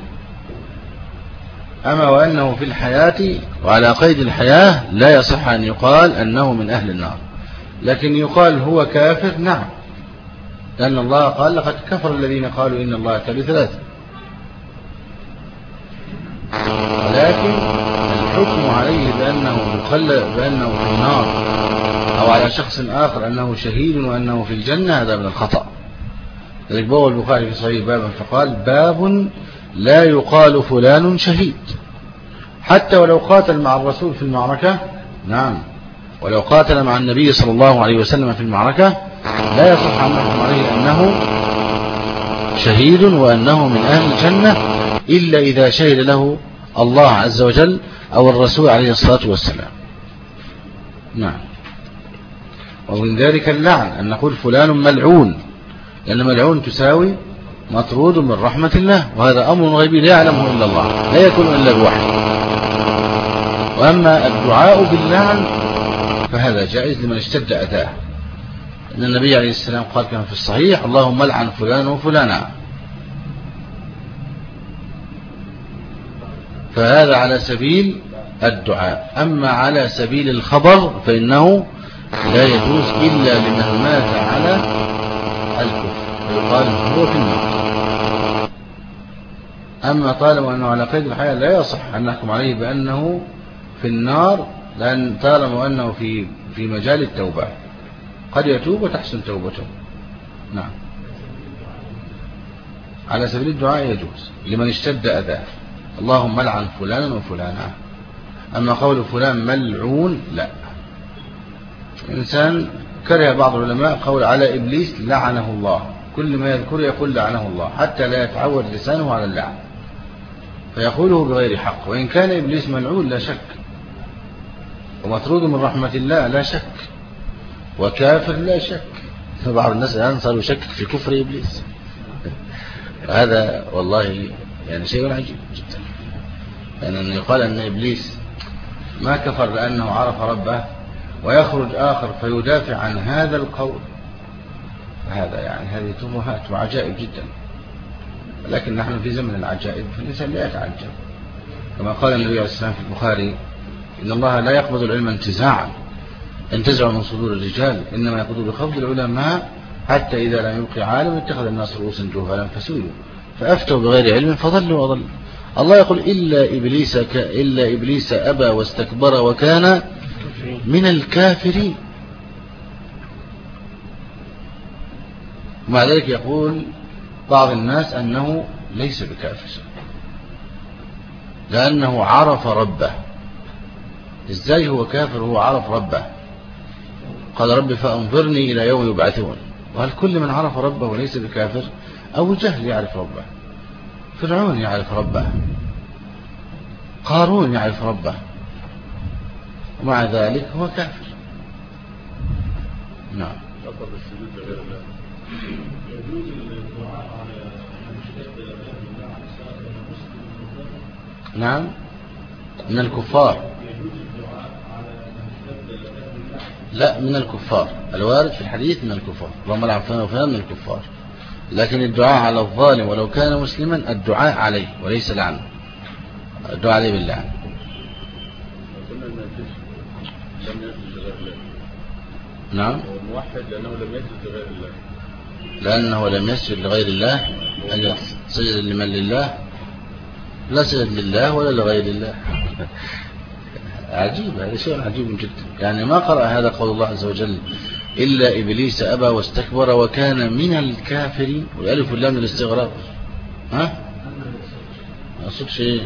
B: أما وأنه في الحياة وعلى قيد الحياة لا يصح أن يقال أنه من أهل النار، لكن يقال هو كافر، نعم، لأن الله قال لقد كفر الذين قالوا إن الله ثالث ثلاثة. ولكن الحكم عليه بأنه مخلد بأنه في النار أو على شخص آخر أنه شهيد وأنه في الجنة هذا من الخطأ. لذلك بوى البخاري في صحيح بابا فقال باب لا يقال فلان شهيد، حتى ولو قاتل مع الرسول في المعركة، نعم، ولو قاتل مع النبي صلى الله عليه وسلم في المعركة لا يصح أن نحكم عليه أنه شهيد وأنه من أهل الجنة إلا إذا شهد له الله عز وجل أو الرسول عليه الصلاة والسلام. نعم. ومن ذلك اللعن أن نقول فلان ملعون، لأن ملعون تساوي مطرود من رحمة الله، وهذا أمر غيبي لا يعلمه إلا الله، لا يكون إلا بوحي. وأما الدعاء باللعن فهذا جائز لمن اشتد أذاه، إن النبي عليه السلام قال كما في الصحيح اللهم لعن فلان وفلانا، فهذا على سبيل الدعاء. أما على سبيل الخبر فإنه لا يجوز إلا لمن مات على الكفر فيقال هو في النار. أما طالما أنه على قيد الحياة لا يصح أن نحكم عليه بأنه في النار، لأن طالما أنه في في مجال التوبة قد يتوب وتحسن توبته. نعم. على سبيل الدعاء يجوز لمن اشتد أذاه، اللهم لعن فلانا وفلانا. أما قول فلان ملعون لا. إنسان كره بعض العلماء قول على إبليس لعنه الله، كل ما يذكر يقول لعنه الله حتى لا يتعود لسانه على اللعن فيقوله بغير حق، وإن كان إبليس ملعون لا شك، ومطرود من رحمة الله لا شك، وكافر لا شك. فبعض الناس الآن صاروا يشكك في كفر إبليس. هذا والله يعني شيء عجيب جدا، لأن يقال أن إبليس ما كفر لأنه عرف ربه، ويخرج آخر فيدافع عن هذا القول. هذا يعني هذه تمهات وعجائب جدا، لكن نحن في زمن العجائب فالإنسان لا يتعجب، كما قال النبي عليه السلام في البخاري إن الله لا يقبض العلم انتزاعا انتزع من صدور الرجال، إنما يقبض بقبض العلماء حتى إذا لم يبقي عالم اتخذ الناس رؤوسا جهالا فسئلوا فأفتوا بغير علم فضلوا وضلوا. الله يقول إلا إبليس ك... إلا إبليس أبى واستكبر وكان من الكافرين. ومع ذلك يقول بعض الناس أنه ليس بكافر لأنه عرف ربه. إزاي هو كافر هو عرف ربه؟ قال رب فأنظرني إلى يوم يبعثون. وهل كل من عرف ربه وليس بكافر؟ أبو جهل يعرف ربه، فرعون يعرف ربه، قارون يعرف ربه، ومع ذلك هو كافر. نعم. نعم من الكفار، لا من الكفار، الوارد في الحديث من الكفار، اللهم لعن فلان وفلان من الكفار، لكن الدعاء على الظالم ولو كان مسلما الدعاء عليه وليس لعنه، الدعاء عليه باللعن. نعم.
C: موحد لأنه لم يسجد لغير الله،
B: لأنه لم يسجد لغير الله، أن سجد لمن لله، لا سجد لله ولا لغير الله. عجيب، هذا شيء عجيب جدا. يعني ما قرأ هذا قول الله عز وجل إلا إبليس أبى واستكبر وكان من الكافرين، والألف واللام من الاستغراق. ها؟ ما أقصد شيء.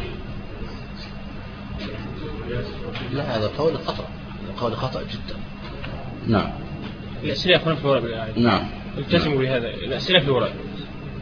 B: لا هذا قول خطأ، قول خطأ جدا. نعم.
A: الأسئلة يكون في الورق بالآية.
B: نعم.
A: التزموا بهذا، الأسئلة في الورق.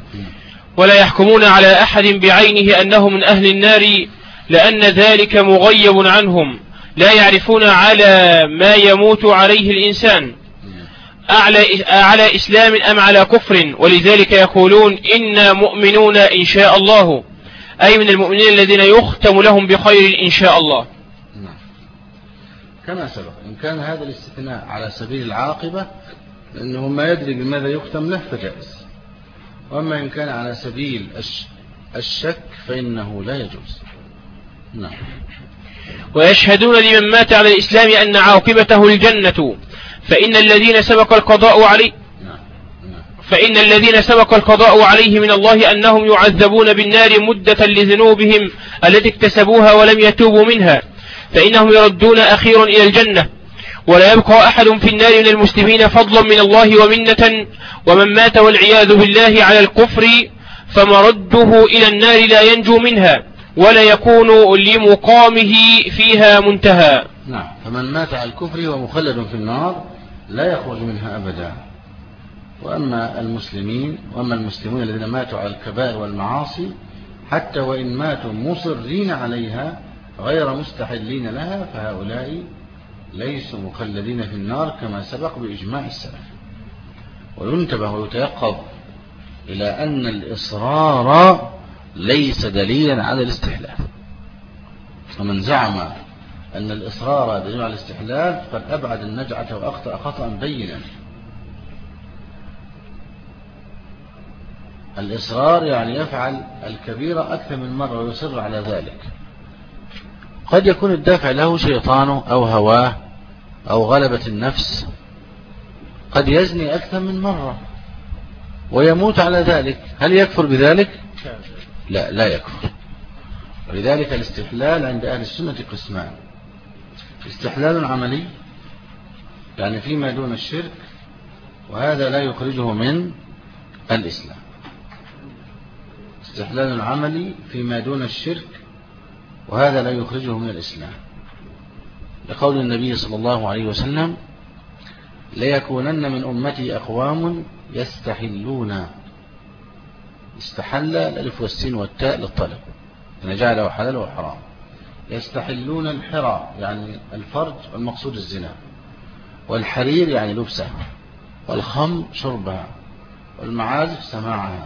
A: ولا يحكمون على أحد بعينه أنه من أهل النار لأن ذلك مغيب عنهم، لا يعرفون على ما يموت عليه الإنسان أعلى, أعلى إسلام أم على كفر، ولذلك يقولون إنا مؤمنون إن شاء الله، أي من المؤمنين الذين يختم لهم بخير إن شاء الله.
B: نعم. كما سبق إن كان هذا الاستثناء على سبيل العاقبة لأنه ما يدري بماذا يختم له فجائز، وأما إن كان على سبيل الشك فإنه لا يجوز. نعم.
A: ويشهدون لمن مات على الإسلام أن عاقبته الجنة، فإن الذين سبق القضاء عليه فإن الذين سبق القضاء عليه من الله أنهم يعذبون بالنار مدة لذنوبهم التي اكتسبوها ولم يتوبوا منها، فإنهم يردون أخيرا إلى الجنة، ولا يبقى أحد في النار من المسلمين فضلا من الله ومنة، ومن مات والعياذ بالله على الكفر فمرده إلى النار لا ينجو منها ولا يكون لمقامه فيها منتهى.
B: نعم. فمن مات على الكفر ومخلد في النار لا يخرج منها أبدا. وأما المسلمين وأما المسلمون الذين ماتوا على الكبائر والمعاصي حتى وإن ماتوا مصرين عليها غير مستحلين لها فهؤلاء ليسوا مخلدين في النار كما سبق بإجماع السلف. وينتبه ويتيقظ إلى أن الإصرار ليس دليلا على الاستحلال، ومن زعم أن الإصرار دليل على الاستحلال فقد أبعد النجعة وأخطأ خطأ بينا. الإصرار يعني يفعل الكبيرة أكثر من مرة ويصر على ذلك. قد يكون الدافع له شيطانه أو هواه أو غلبة النفس، قد يزني أكثر من مرة ويموت على ذلك، هل يكفر بذلك؟ لا لا يكفر. ولذلك الاستحلال عند أهل السنة قسمان: استحلال عملي يعني فيما دون الشرك، وهذا لا يخرجه من الإسلام. استحلال عملي فيما دون الشرك وهذا لا يخرجه من الإسلام، لقول النبي صلى الله عليه وسلم: ليكونن من أمتي أقوام يستحلون. استحل الألف والسين والتاء للطلب، أن جعله حلال وحرام. يستحلون الحرى يعني الفرج والمقصود الزنا، والحرير يعني لبسه، والخمر شربها، والمعازف سماعها،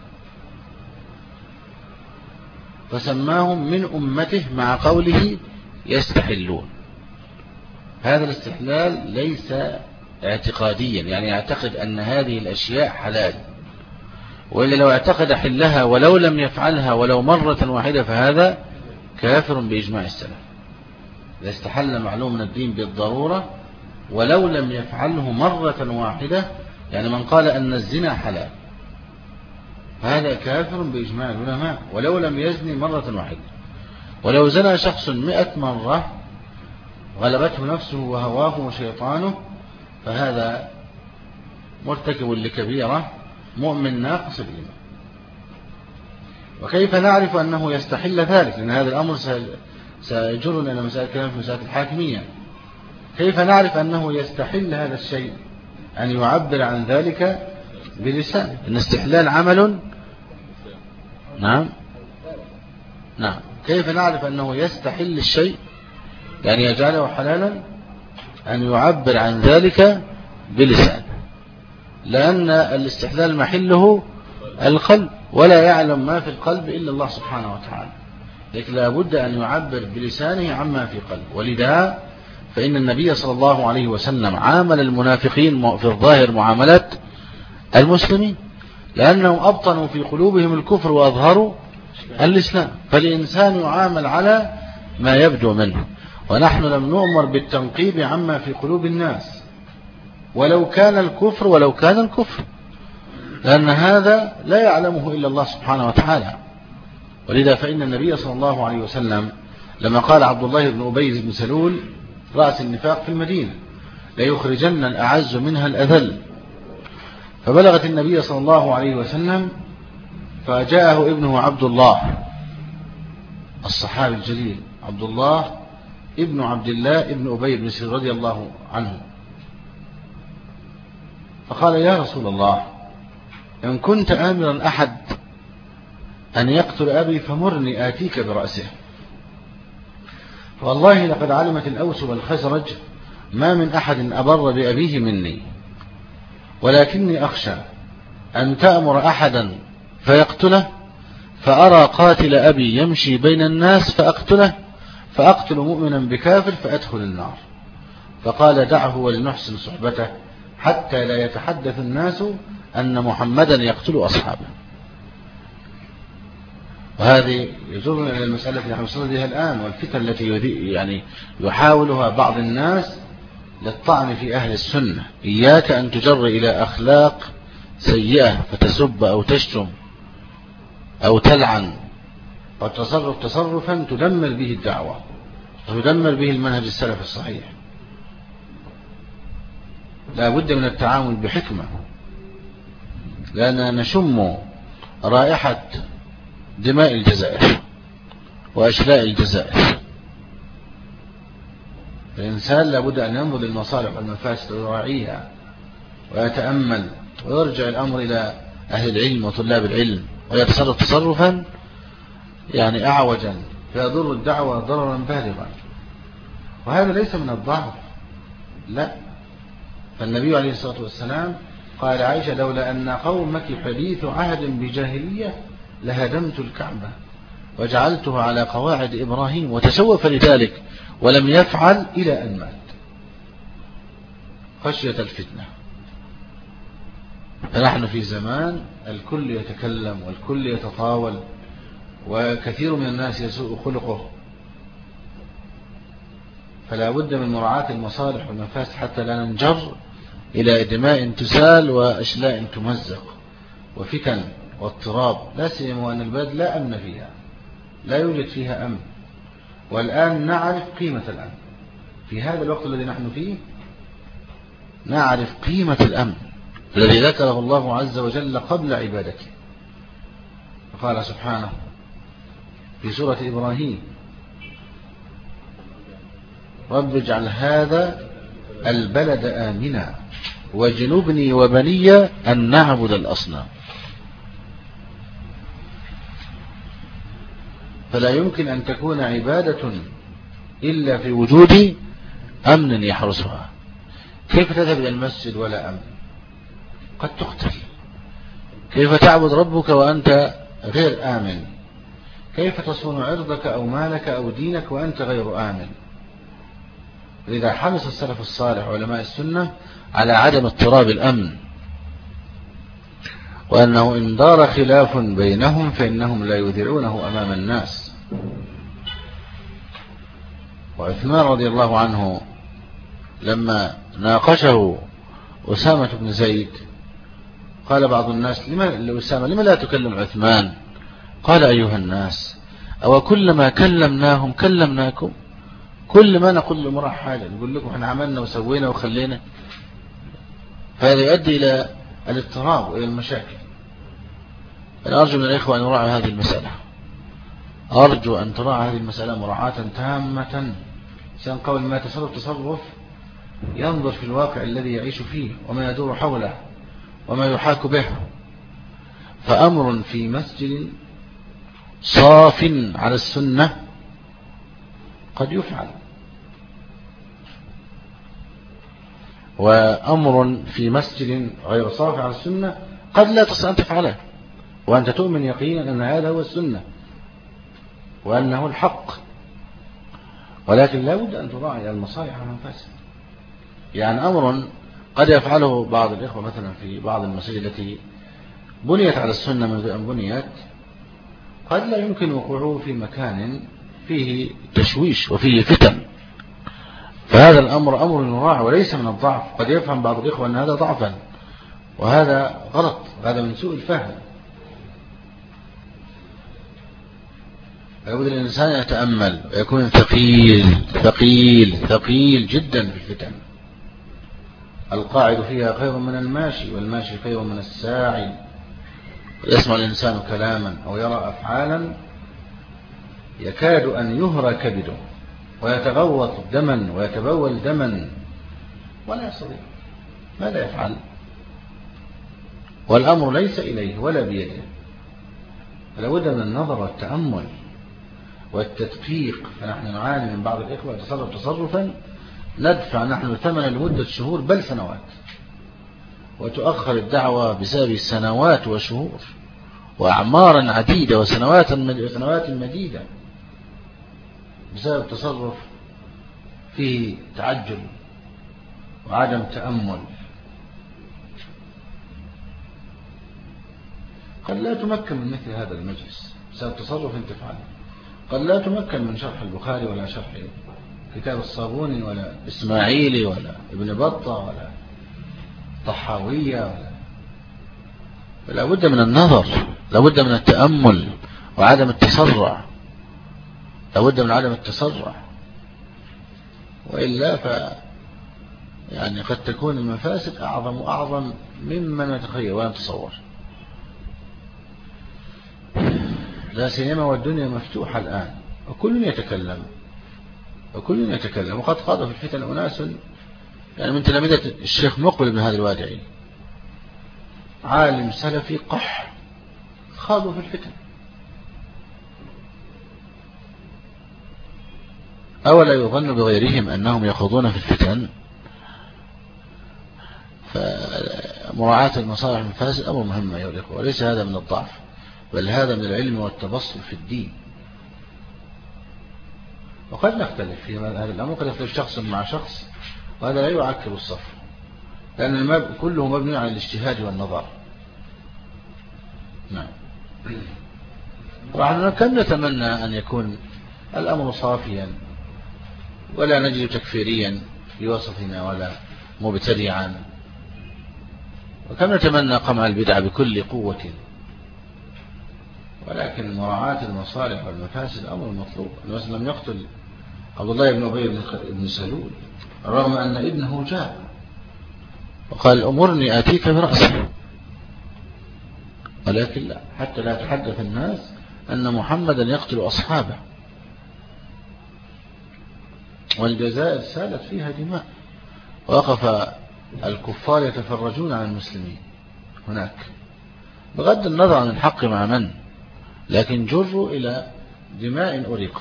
B: فسماهم من أمته مع قوله يستحلون. هذا الاستحلال ليس اعتقاديا يعني يعتقد أن هذه الأشياء حلال، وإلا لو اعتقد حلها ولو لم يفعلها ولو مرة واحدة فهذا كافر بإجماع السلف. إذا استحل معلوم من الدين بالضرورة ولو لم يفعله مرة واحدة، يعني من قال أن الزنا حلال هذا كافر بإجماع العلماء ولو لم يزني مرة واحدة. ولو زنى شخص مئة مرة غلبته نفسه وهواه وشيطانه فهذا مرتكب لكبيرة مؤمن ناقص الإيمان. وكيف نعرف أنه يستحل ذلك؟ لأن هذا الأمر سيجرنا إلى مسألة كلام في مسألة الحاكمية. كيف نعرف أنه يستحل هذا الشيء؟ أن يعبر عن ذلك بلسان. إن استحلال عمل. نعم نعم. كيف نعرف أنه يستحل الشيء يعني يجعله حلالا؟ أن يعبر عن ذلك بلسان، لأن الاستحلال محله القلب ولا يعلم ما في القلب إلا الله سبحانه وتعالى، لكن لا بد أن يعبر بلسانه عما في قلب. ولذا فإن النبي صلى الله عليه وسلم عامل المنافقين في الظاهر معاملة المسلمين، لأنهم أبطنوا في قلوبهم الكفر وأظهروا الإسلام، فالإنسان يعامل على ما يبدو منه. ونحن لم نؤمر بالتنقيب عما في قلوب الناس ولو كان الكفر ولو كان الكفر، لأن هذا لا يعلمه إلا الله سبحانه وتعالى. ولذا فإن النبي صلى الله عليه وسلم لما قال عبد الله بن أبي بن سلول رأس النفاق في المدينة: ليخرجن الأعز منها الأذل، فبلغت النبي صلى الله عليه وسلم فجاءه ابنه عبد الله الصحابي الجليل عبد الله ابن عبد الله ابن أبي بن سلول رضي الله عنه، فقال: يا رسول الله إن كنت آمرا أحد أن يقتل أبي فمرني آتيك برأسه. والله لقد علمت الأوس والخزرج ما من أحد أبر بأبيه مني، ولكني أخشى أن تأمر أحدا فيقتله فأرى قاتل أبي يمشي بين الناس فأقتله، فأقتل مؤمنا بكافر فأدخل النار. فقال دعه ولنحسن صحبته حتى لا يتحدث الناس أن محمدا يقتل أصحابه. وهذه يجرنا إلى المسألة التي نحن وصلنا بها الآن، والفتن التي يعني يحاولها بعض الناس للطعن في أهل السنة. إياك أن تجر إلى أخلاق سيئة فتسب أو تشتم أو تلعن وتصرف تصرفا تدمر به الدعوة وتدمر به المنهج السلف الصحيح. لا بد من التعامل بحكمة، لأننا نشم رائحة دماء الجزائر وأشلاء الجزائر. الإنسان لا بد أن ينظر للمصالح والمفاسد ويراعيها ويتأمل ويرجع الأمر إلى أهل العلم وطلاب العلم، ويتصرف تصرفا يعني أعوجا فيضر الدعوة ضررا بالغا. وهذا ليس من الضعف، لا. فالنبي عليه الصلاة والسلام قال عائشة لولا أن قومك حديث عهد بجاهلية لهدمت الكعبة وجعلتها على قواعد إبراهيم، وتشوف لذلك ولم يفعل إلى أن مات خشية الفتنة. فنحن في زمان الكل يتكلم والكل يتطاول وكثير من الناس يسوء خلقه، فلا بد من مراعاة المصالح والمفاسد حتى لا ننجر إلى دماء تسال وأشلاء تمزق وفتن واضطراب، لا سيما وأن البلد لا أمن فيها، لا يوجد فيها أمن. والآن نعرف قيمة الأمن في هذا الوقت الذي نحن فيه، نعرف قيمة الأمن الذي ذكره الله عز وجل قبل عبادته. قال سبحانه في سورة إبراهيم رب اجعل هذا البلد آمنا واجنبني وبني أن نعبد الأصنام. فلا يمكن أن تكون عبادة إلا في وجود أمن يحرسها. كيف تذهب إلى المسجد ولا أمن؟ قد تقتل. كيف تعبد ربك وأنت غير آمن؟ كيف تصون عرضك أو مالك أو دينك وأنت غير آمن؟ لذا حرص السلف الصالح علماء السنة على عدم اضطراب الأمن، وأنه إن دار خلاف بينهم فإنهم لا يذيعونه أمام الناس. وعثمان رضي الله عنه لما ناقشه أسامة بن زيد قال بعض الناس لما لأسامة لما لا تكلم عثمان؟ قال أيها الناس أو كلما كلمناهم كلمناكم؟ كل ما نقول لمرأة حاجة نقول لكم احنا عملنا وسوينا وخلينا. فهذا يؤدي إلى الاضطراب وإلى المشاكل. أنا أرجو من الإخوة أن يراعوا هذه المسألة، أرجو أن تراعى هذه المسألة مراعاة تامة. إنسان قول ما تصرف تصرف ينظر في الواقع الذي يعيش فيه وما يدور حوله وما يحاك به. فأمر في مسجد صاف على السنة قد يفعل، وأمر في مسجد غير صاف على السنة قد لا تستطيع أن تفعله، وأنت تؤمن يقينا أن هذا هو السنة وأنه الحق. ولكن لا بد أن تراعي المصالح والمفاسد. يعني أمر قد يفعله بعض الإخوة مثلا في بعض المساجد التي بنيت على السنة منذ أن بنيت، قد لا يمكن وقوعه في مكان فيه تشويش وفيه فتن. فهذا الأمر أمر يراعى وليس من الضعف. قد يفهم بعض الإخوة أن هذا ضعفا، وهذا غلط، هذا من سوء الفهم. لابد الإنسان يتأمل ويكون ثقيل ثقيل ثقيل جدا في الفتن. القاعد فيها خير من الماشي، والماشي خير من الساعي. يسمع الإنسان كلاما أو يرى أفعالا يكاد أن يهرى كبده ويتغوط دما ويتبول دما ولا يستطيع. ماذا يفعل؟ والأمر ليس إليه ولا بيده. فلا بد من النظر والتأمل والتدقيق. فنحن نعاني من بعض الإخوة يتصرف تصرفا ندفع نحن ثمن لمدة شهور بل سنوات، وتؤخر الدعوة بسبب سنوات وشهور وأعمارا عديدة وسنوات وسنوات مديدة بسبب تصرف فيه تعجل وعدم تأمل. قد لا تمكن من مثل هذا المجلس بسبب تصرف تفعله، قد لا تمكن من شرح البخاري ولا شرح كتاب الصابوني ولا إسماعيلي ولا ابن بطة ولا طحاوية ولا. فلا بد من النظر، لا بد من التأمل وعدم التسرع، لا بد من عدم التسرع، وإلا ف يعني قد تكون المفاسد أعظم وأعظم مما نتخيل ولا نتصور. لا سيما والدنيا مفتوحة الآن وكل يتكلم وكل يتكلم. وقد خاض في الفتن أناس يعني من تلامذة الشيخ مقبل بن هذا الوادعي، عالم سلفي قح، خاضوا في الفتن. أولا يظن بغيرهم أنهم يخوضون في الفتن؟ فمراعاة المصالح المفاسد أمر مهم أيها الإخوة، وليس هذا من الضعف بل هذا من العلم والتبصر في الدين. وقد نختلف في هذا الأمر، قد يختلف شخص مع شخص، وهذا لا يعكر الصف، لأن المب... كله مبني على الاجتهاد والنظر. نعم. ونحن كم نتمنى أن يكون الأمر صافيا ولا نجد تكفيريا في وسطنا ولا مبتدعا، وكم نتمنى قمع البدع بكل قوة، ولكن مراعاة المصالح والمفاسد أمر مطلوب. مثلا لم يقتل عبد الله بن أبي بن سلول رغم أن ابنه جاء وقال أمرني آتيك برأسه، ولكن لا، حتى لا يتحدث الناس أن محمدا يقتل أصحابه. والجزائر سالت فيها دماء، ووقف الكفار يتفرجون عن المسلمين هناك بغض النظر عن الحق مع من، لكن جروا إلى دماء أريقت.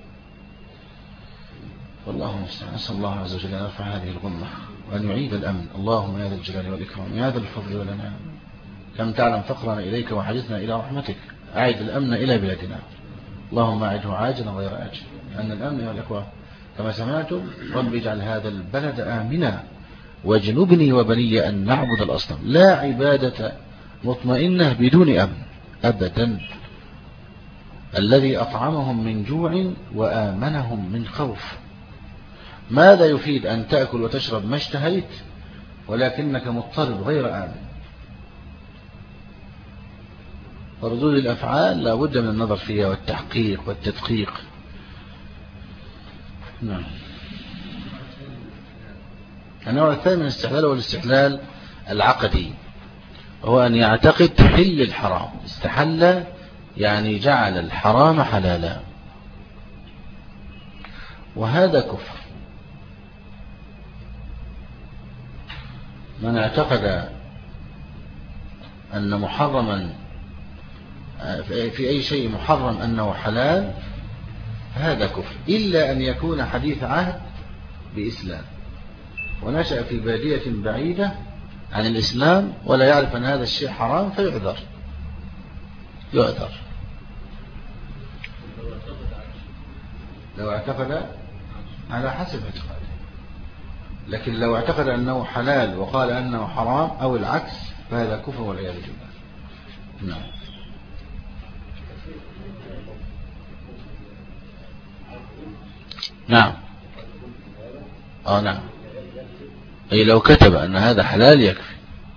B: والله المستعان. نسأل الله عز وجل أن يرفع هذه الغمة وأن يعيد الأمن. اللهم يا ذا الجلال والإكرام يا ذا الفضل والأنعام، كم تعلم فقرنا إليك وحدثنا إلى رحمتك، أعد الأمن إلى بلادنا. اللهم أعده عاجلا غير آجل، أن الأمن يا الإخوة كما سمعتم. رب اجعل هذا البلد آمنا واجنبني وبني أن نعبد الأصنام. لا عبادة مطمئنة بدون أمن أبدا. الذي أطعمهم من جوع وآمنهم من خوف. ماذا يفيد أن تأكل وتشرب ما اشتهيت ولكنك مضطرب غير آمن؟ وردود الأفعال لا بد من النظر فيها والتحقيق والتدقيق. نعم. النوع الثاني من الاستحلال هو الاستحلال العقدي، وهو أن يعتقد حل الحرام. استحل يعني جعل الحرام حلالا، وهذا كفر. من اعتقد أن محرما في أي شيء محرم أنه حلال هذا كفر، إلا أن يكون حديث عهد بإسلام ونشأ في بادية بعيدة عن الإسلام ولا يعرف أن هذا الشيء حرام فيعذر يعذر لو اعتقد على حسب اعتقاده. لكن لو اعتقد أنه حلال وقال أنه حرام أو العكس فهذا كفر والعياذ بالله. نعم. نعم. اه نعم. أي لو كتب أن هذا حلال يكفي،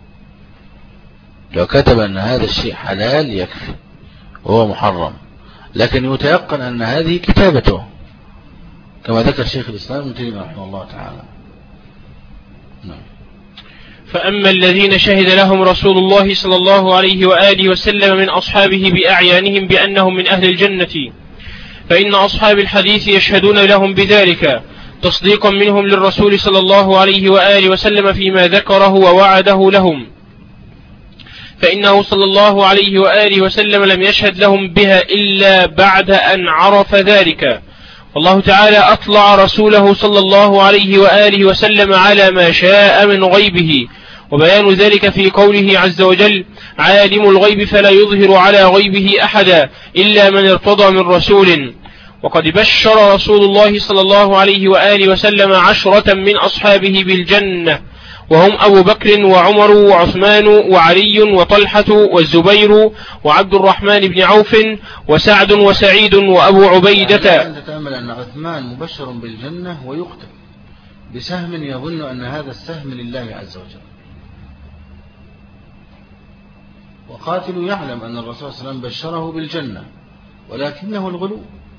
B: لو كتب أن هذا الشيء حلال يكفي وهو محرم، لكن يتيقن أن هذه كتابته كما ذكر شيخ الإسلام ابن تيمية رحمه الله تعالى. نعم.
A: فأما الذين شهد لهم رسول الله صلى الله عليه وآله وسلم من أصحابه بأعيانهم بأنهم من أهل الجنة، فإن أصحاب الحديث يشهدون لهم بذلك تصديقا منهم للرسول صلى الله عليه وآله وسلم فيما ذكره ووعده لهم. فإنه صلى الله عليه وآله وسلم لم يشهد لهم بها إلا بعد أن عرف ذلك. والله تعالى أطلع رسوله صلى الله عليه وآله وسلم على ما شاء من غيبه، وبيان ذلك في قوله عز وجل: عالم الغيب فلا يظهر على غيبه أحدا إلا من ارتضى من رسول. وقد بشر رسول الله صلى الله عليه وآله وسلم عشرة من أصحابه بالجنة، وهم أبو بكر وعمر وعثمان وعلي وطلحة والزبير وعبد الرحمن بن عوف وسعد وسعيد وأبو عبيدة.
B: يعني أن تتأمل أن عثمان مبشر بالجنة ويقتل بسهم يظن أن هذا السهم لله عز وجل، وقاتل يعلم أن الرسول صلى الله عليه وسلم بشره بالجنة ولكنه الغلو.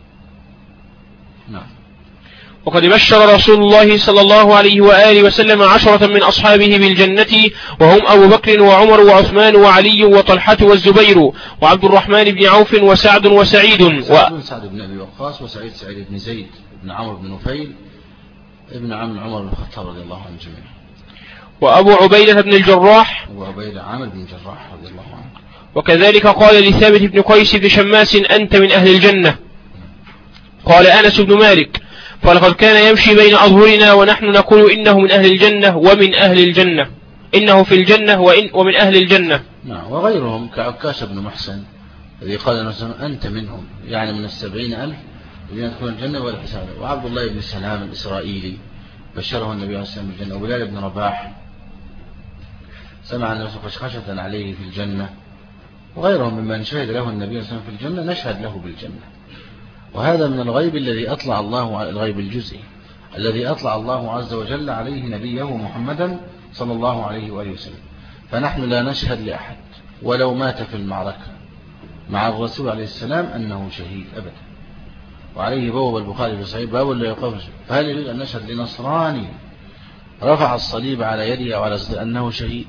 B: نعم.
A: وقد بشر رسول الله صلى الله عليه وآله وسلم عشرة من أصحابه بالجنة، وهم أبو بكر وعمر وعثمان وعلي وطلحة والزبير وعبد الرحمن بن عوف وسعد وسعيد
B: و... سعد بن أبي وقاص وسعيد سعيد بن زيد بن عمرو بن نفيل ابن عم عمر بن الخطاب رضي الله عنه جميعا،
A: وأبو عبيدة بن الجراح
B: وعبيدة عامر بن الجراح رضي الله عنه.
A: وكذلك قال لثابت بن قيس بن شماس: أنت من أهل الجنة. قال أنس بن مالك: فلقد كان يمشي بين أظهرنا ونحن نقول إنه من أهل الجنة ومن أهل الجنة، إنه في الجنة وإن ومن أهل الجنة.
B: نعم. وغيرهم كعكاش بن محسن الذي قال أنت منهم، يعني من السبعين ألف الذين يدخلون الجنة ولا حساب. وعبد الله بن سلام الإسرائيلي بشره النبي عليه الصلاة والسلام بالجنة. وبلال بن رباح سمع الناس خشخشة عليه في الجنة. وغيرهم ممن شهد له النبي صلى الله عليه وسلم في الجنة نشهد له بالجنة. وهذا من الغيب الذي أطلع الله على الغيب الجزئي الذي أطلع الله عز وجل عليه نبيه محمدا صلى الله عليه وآله وسلم. فنحن لا نشهد لأحد ولو مات في المعركة مع الرسول عليه السلام أنه شهيد أبدا. وعليه بوب البخاري في صحيح: باب لا يقف. فهل يريد أن نشهد لنصراني رفع الصليب على يده أو على صدره أنه شهيد؟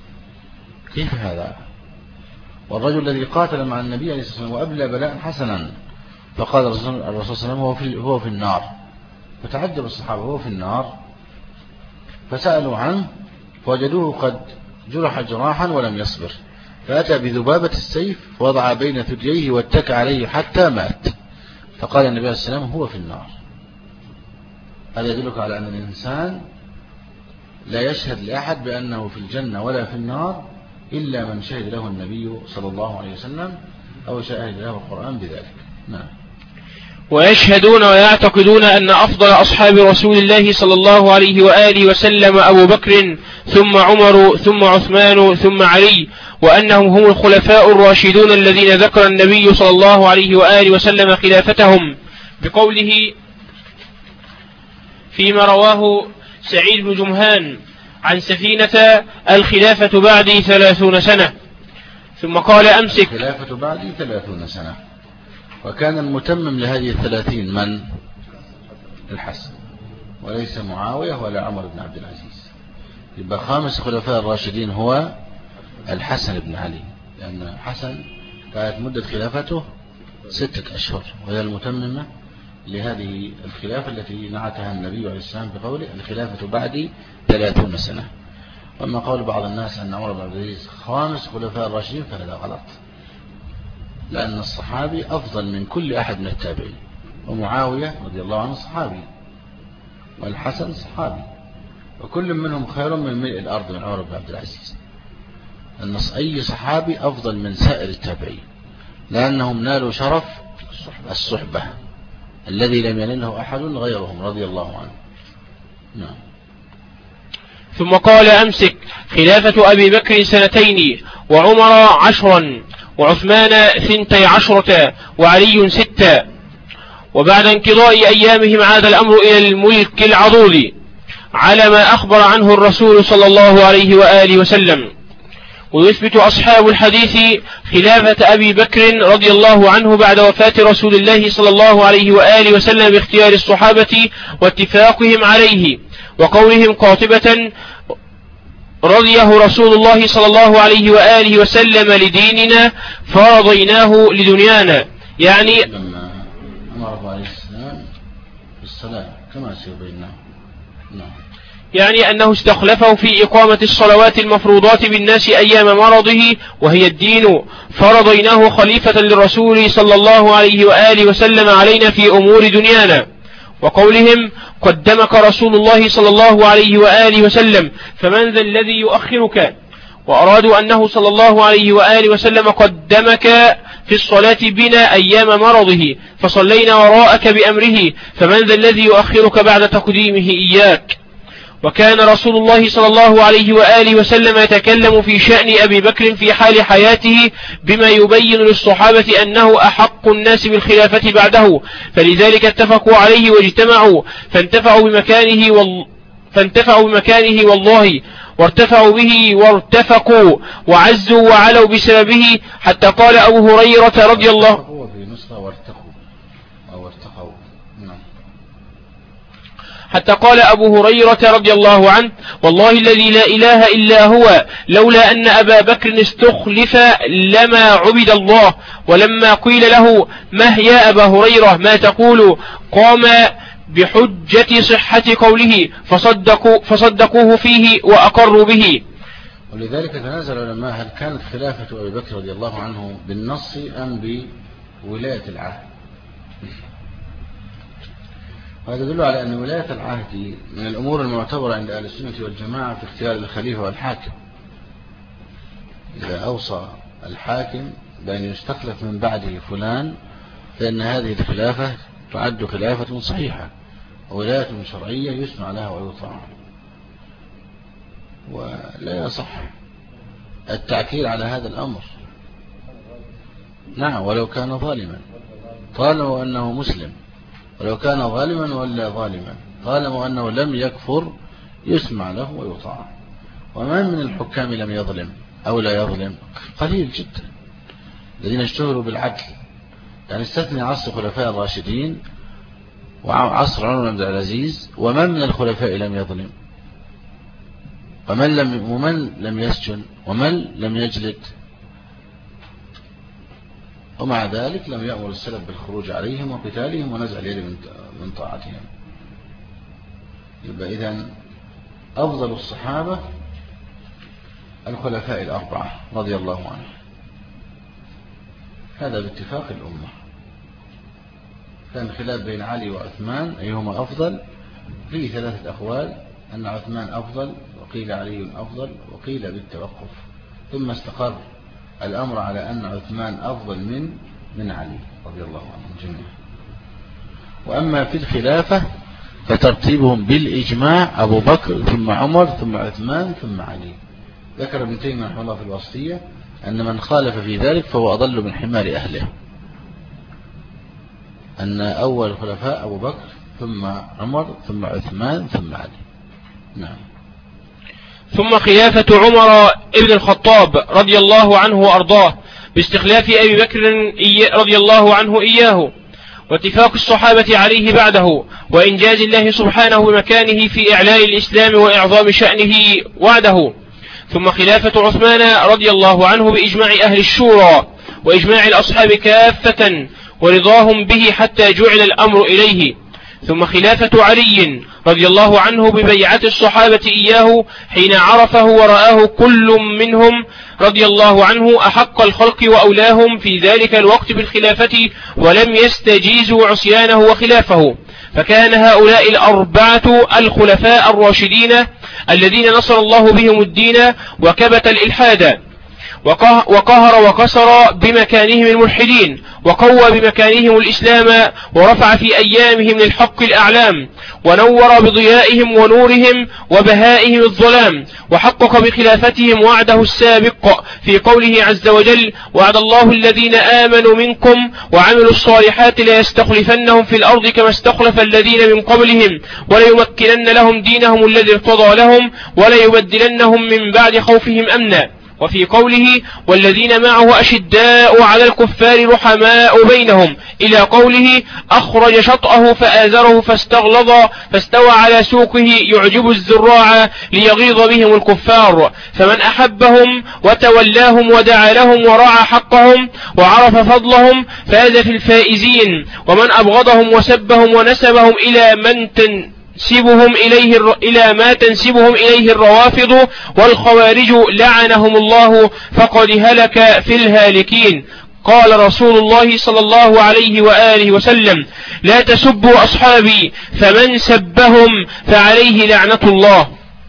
B: كيف هذا؟ والرجل الذي قاتل مع النبي عليه الصلاة والسلام وأبلى بلاء حسنا، فقال الرسول صلى الله عليه وسلم: هو في, هو في النار. فتعجب الصحابة: هو في النار؟ فسألوا عنه فوجدوه قد جرح جراحا ولم يصبر، فأتى بذبابة السيف ووضع بين ثدييه واتكى عليه حتى مات. فقال النبي عليه الصلاة والسلام: هو في النار. هذا يدلك على أن الإنسان لا يشهد لأحد بأنه في الجنة ولا في النار إلا من شهد له النبي صلى الله عليه وسلم أو شهد له القرآن بذلك. نعم.
A: ويشهدون ويعتقدون أن أفضل أصحاب رسول الله صلى الله عليه وآله وسلم أبو بكر ثم عمر ثم عثمان ثم علي، وأنهم هم الخلفاء الراشدون الذين ذكر النبي صلى الله عليه وآله وسلم خلافتهم بقوله فيما رواه سعيد بن جمهان عن سفينة: الخلافة بعدي ثلاثون سنة. ثم قال: أمسك.
B: الخلافة بعدي ثلاثون سنة. وكان المتمم لهذه الثلاثين من؟ الحسن، وليس معاوية ولا عمر بن عبد العزيز. يبقى خامس خلفاء الراشدين هو الحسن بن علي، لأن حسن كانت مدة خلافته ستة أشهر، وهي المتممة لهذه الخلافة التي نعتها النبي عليه السلام بقوله: الخلافة بعدي ثلاثون سنة. وأما قول بعض الناس أن عمر بن عبد العزيز خامس خلفاء الراشدين فهذا غلط، لأن الصحابي أفضل من كل أحد من التابعين، ومعاوية رضي الله عنه صحابي، والحسن صحابي، وكل منهم خير من ملء الأرض من عمر بن عبد العزيز. أن أي صحابي أفضل من سائر التابعين، لأنهم نالوا شرف الصحبة الذي لم ينله أحد غيرهم رضي الله عنه. نعم.
A: ثم قال: أمسك. خلافة أبي بكر سنتين، وعمر عشرا، وعثمان ثنتي عشرة، وعلي ستة. وبعد انقضاء أيامهم عاد الأمر إلى الملك العضوض على ما أخبر عنه الرسول صلى الله عليه وآله وسلم. ويثبت أصحاب الحديث خلافة أبي بكر رضي الله عنه بعد وفاة رسول الله صلى الله عليه وآله وسلم باختيار الصحابة واتفاقهم عليه، وقولهم قاطبة: رضيه رسول الله صلى الله عليه وآله وسلم لديننا فرضيناه لدنيانا. يعني
B: لما أمر عليه السلام بالصلاة كما سيبيناه. نعم.
A: يعني أنه استخلفه في إقامة الصلوات المفروضات بالناس أيام مرضه، وهي الدين، فرضيناه خليفة للرسول صلى الله عليه وآله وسلم علينا في أمور دنيانا. وقولهم قدمك رسول الله صلى الله عليه وآله وسلم فمن ذا الذي يؤخرك، وأرادوا أنه صلى الله عليه وآله وسلم قدمك في الصلاة بنا أيام مرضه فصلينا وراءك بأمره، فمن ذا الذي يؤخرك بعد تقديمه إياك. وكان رسول الله صلى الله عليه وآله وسلم يتكلم في شأن أبي بكر في حال حياته بما يبين للصحابة أنه أحق الناس بالخلافة بعده، فلذلك اتفقوا عليه واجتمعوا فانتفعوا بمكانه وال... فانتفعوا بمكانه والله، وارتفعوا به وارتفقوا وعزوا وعلوا بسببه، حتى قال أبو هريرة رضي الله
B: هو في نسخة وارتقوا أو ارتقوا نعم.
A: حتى قال أبو هريرة رضي الله عنه والله الذي لا إله إلا هو لولا أن أبا بكر استخلف لما عبد الله. ولما قيل له ما يا أبا هريرة ما تقول قام بحجة صحة قوله فصدقوا فصدقوه فيه وأقروا به.
B: ولذلك تنازل العلماء هل كانت خلافة أبي بكر رضي الله عنه بالنص أم بولاية العهد. وهذا يدل على أن ولاية العهد من الأمور المعتبرة عند أهل السنة والجماعة في اختيار الخليفة والحاكم. إذا أوصى الحاكم بأن يستخلف من بعده فلان فإن هذه الخلافة تعد خلافة صحيحة ولاية شرعية يسمع لها ويطاع، ولا يصح التعكير على هذا الأمر. نعم ولو كان ظالما طالما أنه مسلم، ولو كان ظالما ولا ظالما طالما أنه لم يكفر يسمع له ويطاع. ومن من الحكام لم يظلم أو لا يظلم؟ قليل جدا الذين اشتهروا بالعدل. يعني استثني عصر خلفاء الراشدين وعصر عمر بن عبد العزيز، ومن من الخلفاء لم يظلم؟ ومن لم ومن لم يسجن ومن لم يجلد؟ ومع ذلك لم يأمر السلف بالخروج عليهم وقتالهم ونزع اليد من طاعتهم. يبقى إذن أفضل الصحابة الخلفاء الأربعة رضي الله عنهم، هذا باتفاق الأمة. كان خلاف بين علي وعثمان أيهما أفضل، في ثلاثة أقوال، أن عثمان أفضل وقيل علي أفضل وقيل بالتوقف، ثم استقر الأمر على أن عثمان أفضل من من علي رضي الله عنهم جميعا. وأما في الخلافة فترتيبهم بالإجماع أبو بكر ثم عمر ثم عثمان ثم علي. ذكر ابن تيمية رحمه الله في الوصية أن من خالف في ذلك فهو أضل من حمار أهله، أن أول الخلفاء أبو بكر ثم عمر ثم عثمان ثم علي. نعم.
A: ثم خلافة عمر ابن الخطاب رضي الله عنه وأرضاه باستخلاف أبي بكر رضي الله عنه إياه، واتفاق الصحابة عليه بعده، وإنجاز الله سبحانه بمكانه في إعلان الإسلام وإعظام شأنه وعده. ثم خلافة عثمان رضي الله عنه بإجماع أهل الشورى وإجماع الأصحاب كافة ورضاهم به حتى جعل الأمر إليه. ثم خلافة علي رضي الله عنه ببيعة الصحابة إياه حين عرفه ورآه كل منهم رضي الله عنه أحق الخلق وأولاهم في ذلك الوقت بالخلافة، ولم يستجيزوا عصيانه وخلافه. فكان هؤلاء الأربعة الخلفاء الراشدين الذين نصر الله بهم الدين وكبت الإلحاد، وقهر وكسر بمكانهم الملحدين، وقوى بمكانهم الإسلام، ورفع في أيامهم للحق الأعلام، ونور بضيائهم ونورهم وبهائهم الظلام، وحقق بخلافتهم وعده السابق في قوله عز وجل: وعد الله الذين آمنوا منكم وعملوا الصالحات ليستخلفنهم في الأرض كما استخلف الذين من قبلهم وليمكنن لهم دينهم الذي ارتضى لهم وليبدلنهم من بعد خوفهم أمنا. وفي قوله: والذين معه أشداء على الكفار رحماء بينهم، إلى قوله: أخرج شطأه فآزره فاستغلظ فاستوى على سوقه يعجب الزراع ليغيظ بهم الكفار. فمن أحبهم وتولاهم ودعا لهم ورعى حقهم وعرف فضلهم فاز في الفائزين، ومن أبغضهم وسبهم ونسبهم إلى من تن تنسبهم إليه الر... إلى ما تنسبهم إليه الروافض والخوارج لعنهم الله فقد هلك في الهالكين. قال رسول الله صلى الله عليه وآله وسلم: لا تسبوا أصحابي فمن سبهم فعليه لعنة الله.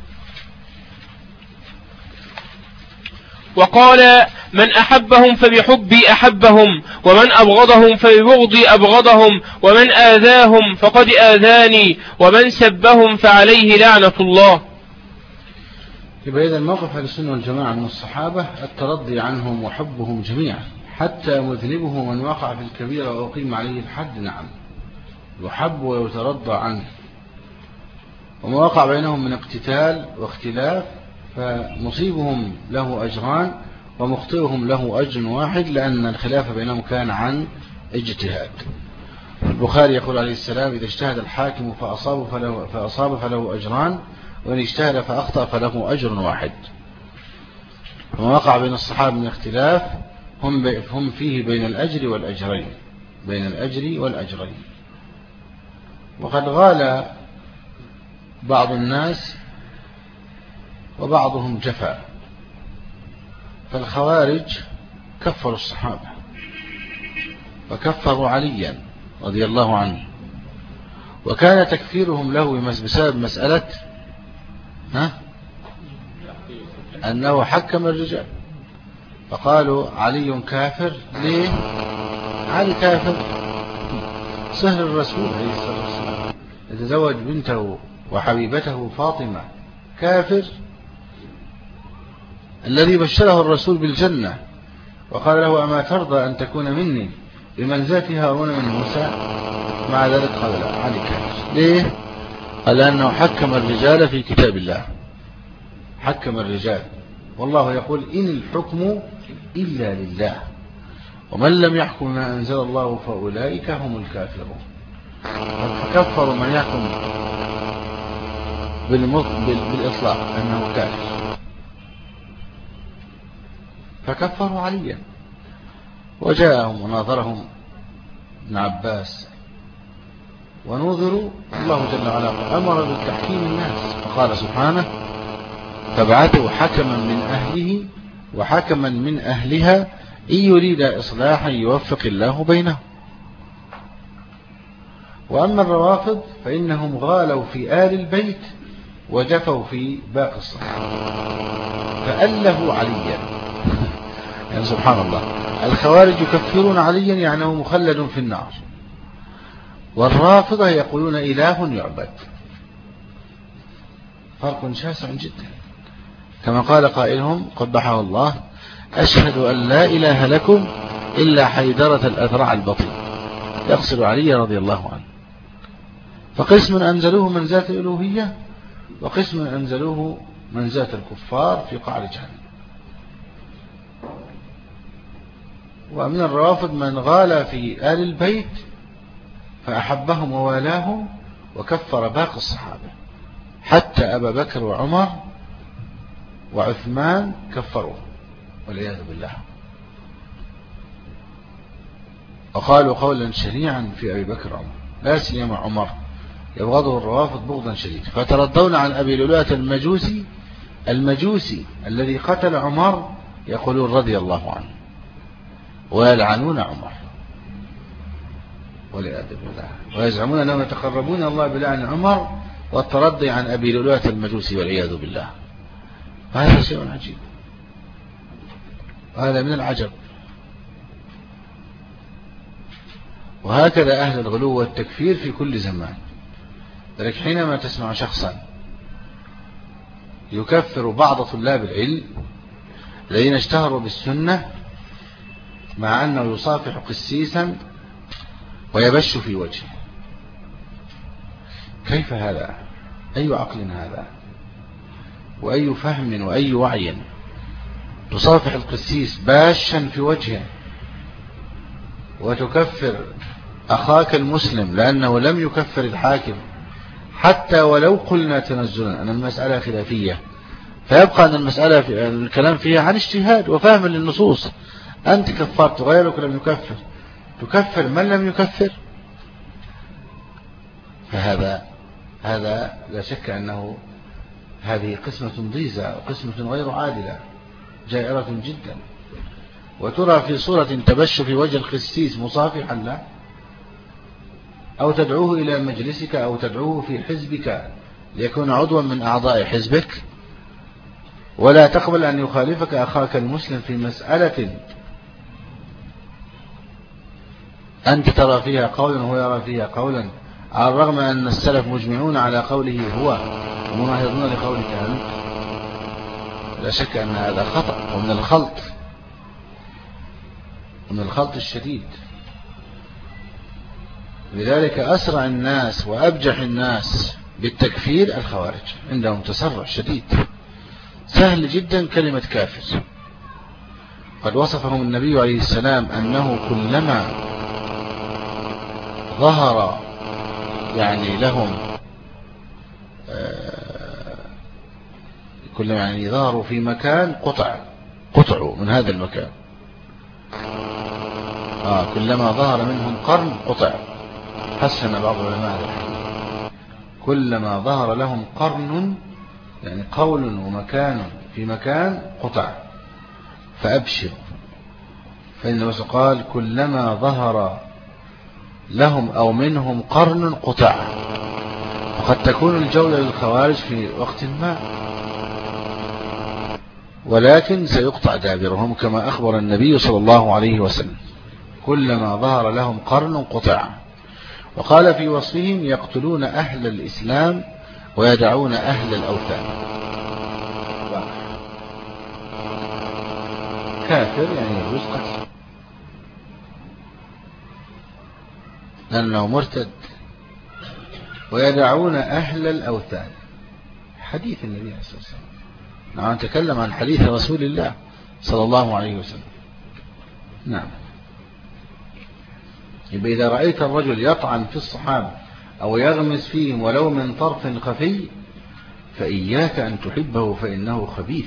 A: وقال: من أحبهم فبحبي أحبهم، ومن أبغضهم فببغضي أبغضهم، ومن آذاهم فقد آذاني، ومن سبهم فعليه لعنة الله.
B: يبقى إذا الموقف أهل السنة والجماعة من الصحابة الترضي عنهم وحبهم جميعا، حتى مذنبه من وقع في الكبيرة وأقيم عليه الحد نعم يحب ويترضى عنه، وما وقع بينهم من اقتتال واختلاف فمصيبهم له أجران ومخطئهم له أجر واحد، لأن الخلاف بينهم كان عن اجتهاد. البخاري يقول عليه السلام: إذا اجتهد الحاكم فأصاب فله, فأصاب فله أجران، وإن اجتهد فأخطأ فله أجر واحد. وما وقع بين الصحابة من اختلاف هم, هم فيه بين الأجر والأجرين بين الأجر والأجرين. وقد غال بعض الناس وبعضهم جفا، فالخوارج كفروا الصحابة وكفروا عليا رضي الله عنه، وكان تكفيرهم له بسبب مسألة ها أنه حكم الرجال، فقالوا علي كافر. ليه علي كافر؟ سهل الرسول عليه الصلاة والسلام يتزوج بنته وحبيبته فاطمة كافر، الذي بشره الرسول بالجنة وقال له: أما ترضى أن تكون مني بمنزلة هارون من موسى؟ مع ذلك قال: لا، علي كافر. ليه؟ قال: لأنه حكم الرجال في كتاب الله، حكم الرجال، والله يقول: إن الحكم إلا لله، ومن لم يحكم ما أنزل الله فأولئك هم الكافرون. فكفروا من يحكم بالإطلاق أنه كافر، فكفروا عليا. وجاءهم وناظرهم ابن عباس ونوذروا، الله جل وعلا أمر بالتحكيم الناس، فقال سبحانه: فابعثوا حكما من أهله وحكما من أهلها إن يريد إصلاحا يوفق الله بينهم. وأما الروافض فإنهم غالوا في آل البيت وجفوا في باقي الصحابة، فألهوا عليا. يعني سبحان الله، الخوارج يكفرون عليا يعني هو مخلد في النار، والرافضة يقولون إله يعبد. فرق شاسع جدا. كما قال قائلهم قبحه الله: أشهد أن لا إله لكم إلا حيدرة الأذرع البطيء، يقصد علي رضي الله عنه. فقسم أنزلوه منزلة الألوهية، وقسم أنزلوه منزلة الكفار في قعر جهنم. ومن الروافض من غال في آل البيت فأحبهم ووالاهم وكفر باقي الصحابة، حتى أبا بكر وعمر وعثمان كفروه والعياذ بالله، وقالوا قولا شنيعا في أبي بكر وعمر، لا سيما عمر يبغضه الروافض بغضا شديد. فتردون عن أبي لؤلؤة المجوسي المجوسي الذي قتل عمر، يقولون رضي الله عنه، ويلعنون عمر والعياذ بالله، ويزعمون أنهم يتقربون الله بلعن عمر والترضي عن أبي لؤلؤة المجوسي والعياذ بالله. هذا شيء عجيب، هذا من العجب. وهكذا أهل الغلو والتكفير في كل زمان. لذلك حينما تسمع شخصا يكفر بعض طلاب العلم الذين اشتهروا بالسنة مع أنه يصافح قسيسا ويبش في وجهه، كيف هذا؟ أي عقل هذا؟ وأي فهم وأي وعي؟ تصافح القسيس باشا في وجهه وتكفر أخاك المسلم لأنه لم يكفر الحاكم، حتى ولو قلنا تنزلا أن المسألة خلافية، فيبقى أن المسألة في الكلام فيها عن اجتهاد وفهم للنصوص. أنت كفرت غيرك لم يكفر، تكفر من لم يكفر، فهذا هذا لا شك أنه هذه قسمة ضيزة وقسمة غير عادلة جائرة جدا، وترى في صورة تبش في وجه القسيس مصافحا له، أو تدعوه إلى مجلسك، أو تدعوه في حزبك ليكون عضوا من أعضاء حزبك، ولا تقبل أن يخالفك أخاك المسلم في مسألة أنت ترى فيها قولا وهو يرى فيها قولا، على الرغم أن السلف مجمعون على قوله هو ومناهضون لقولك أنت. لا شك أن هذا خطأ ومن الخلط ومن الخلط الشديد. لذلك أسرع الناس وأبجح الناس بالتكفير الخوارج، عندهم تسرع شديد، سهل جدا كلمة كافر. قد وصفهم النبي عليه السلام أنه كلما ظهر يعني لهم كلما يعني ظهروا في مكان قطع قطعوا من هذا المكان. آه كلما ظهر منهم قرن قطع. حسن بعض العلماء هذا الحديث، كلما ظهر لهم قرن يعني قول ومكان في مكان قطع، فأبشر. فإن الرسول قال كلما ظهر لهم أو منهم قرن قطع. وقد تكون الجولة للخوارج في وقت ما، ولكن سيقطع دابرهم كما أخبر النبي صلى الله عليه وسلم، كلما ظهر لهم قرن قطع. وقال في وصفهم يقتلون أهل الإسلام ويدعون أهل الأوثان. كافر يعني يجوز قتل لأنه مرتد، ويدعون أهل الأوثان. حديث النبي عليه الصلاة والسلام، نعم نتكلم عن حديث رسول الله صلى الله عليه وسلم. نعم. يبقى إذا رأيت الرجل يطعن في الصحابة أو يغمس فيهم ولو من طرف خفي فإياك أن تحبه، فإنه خبيث.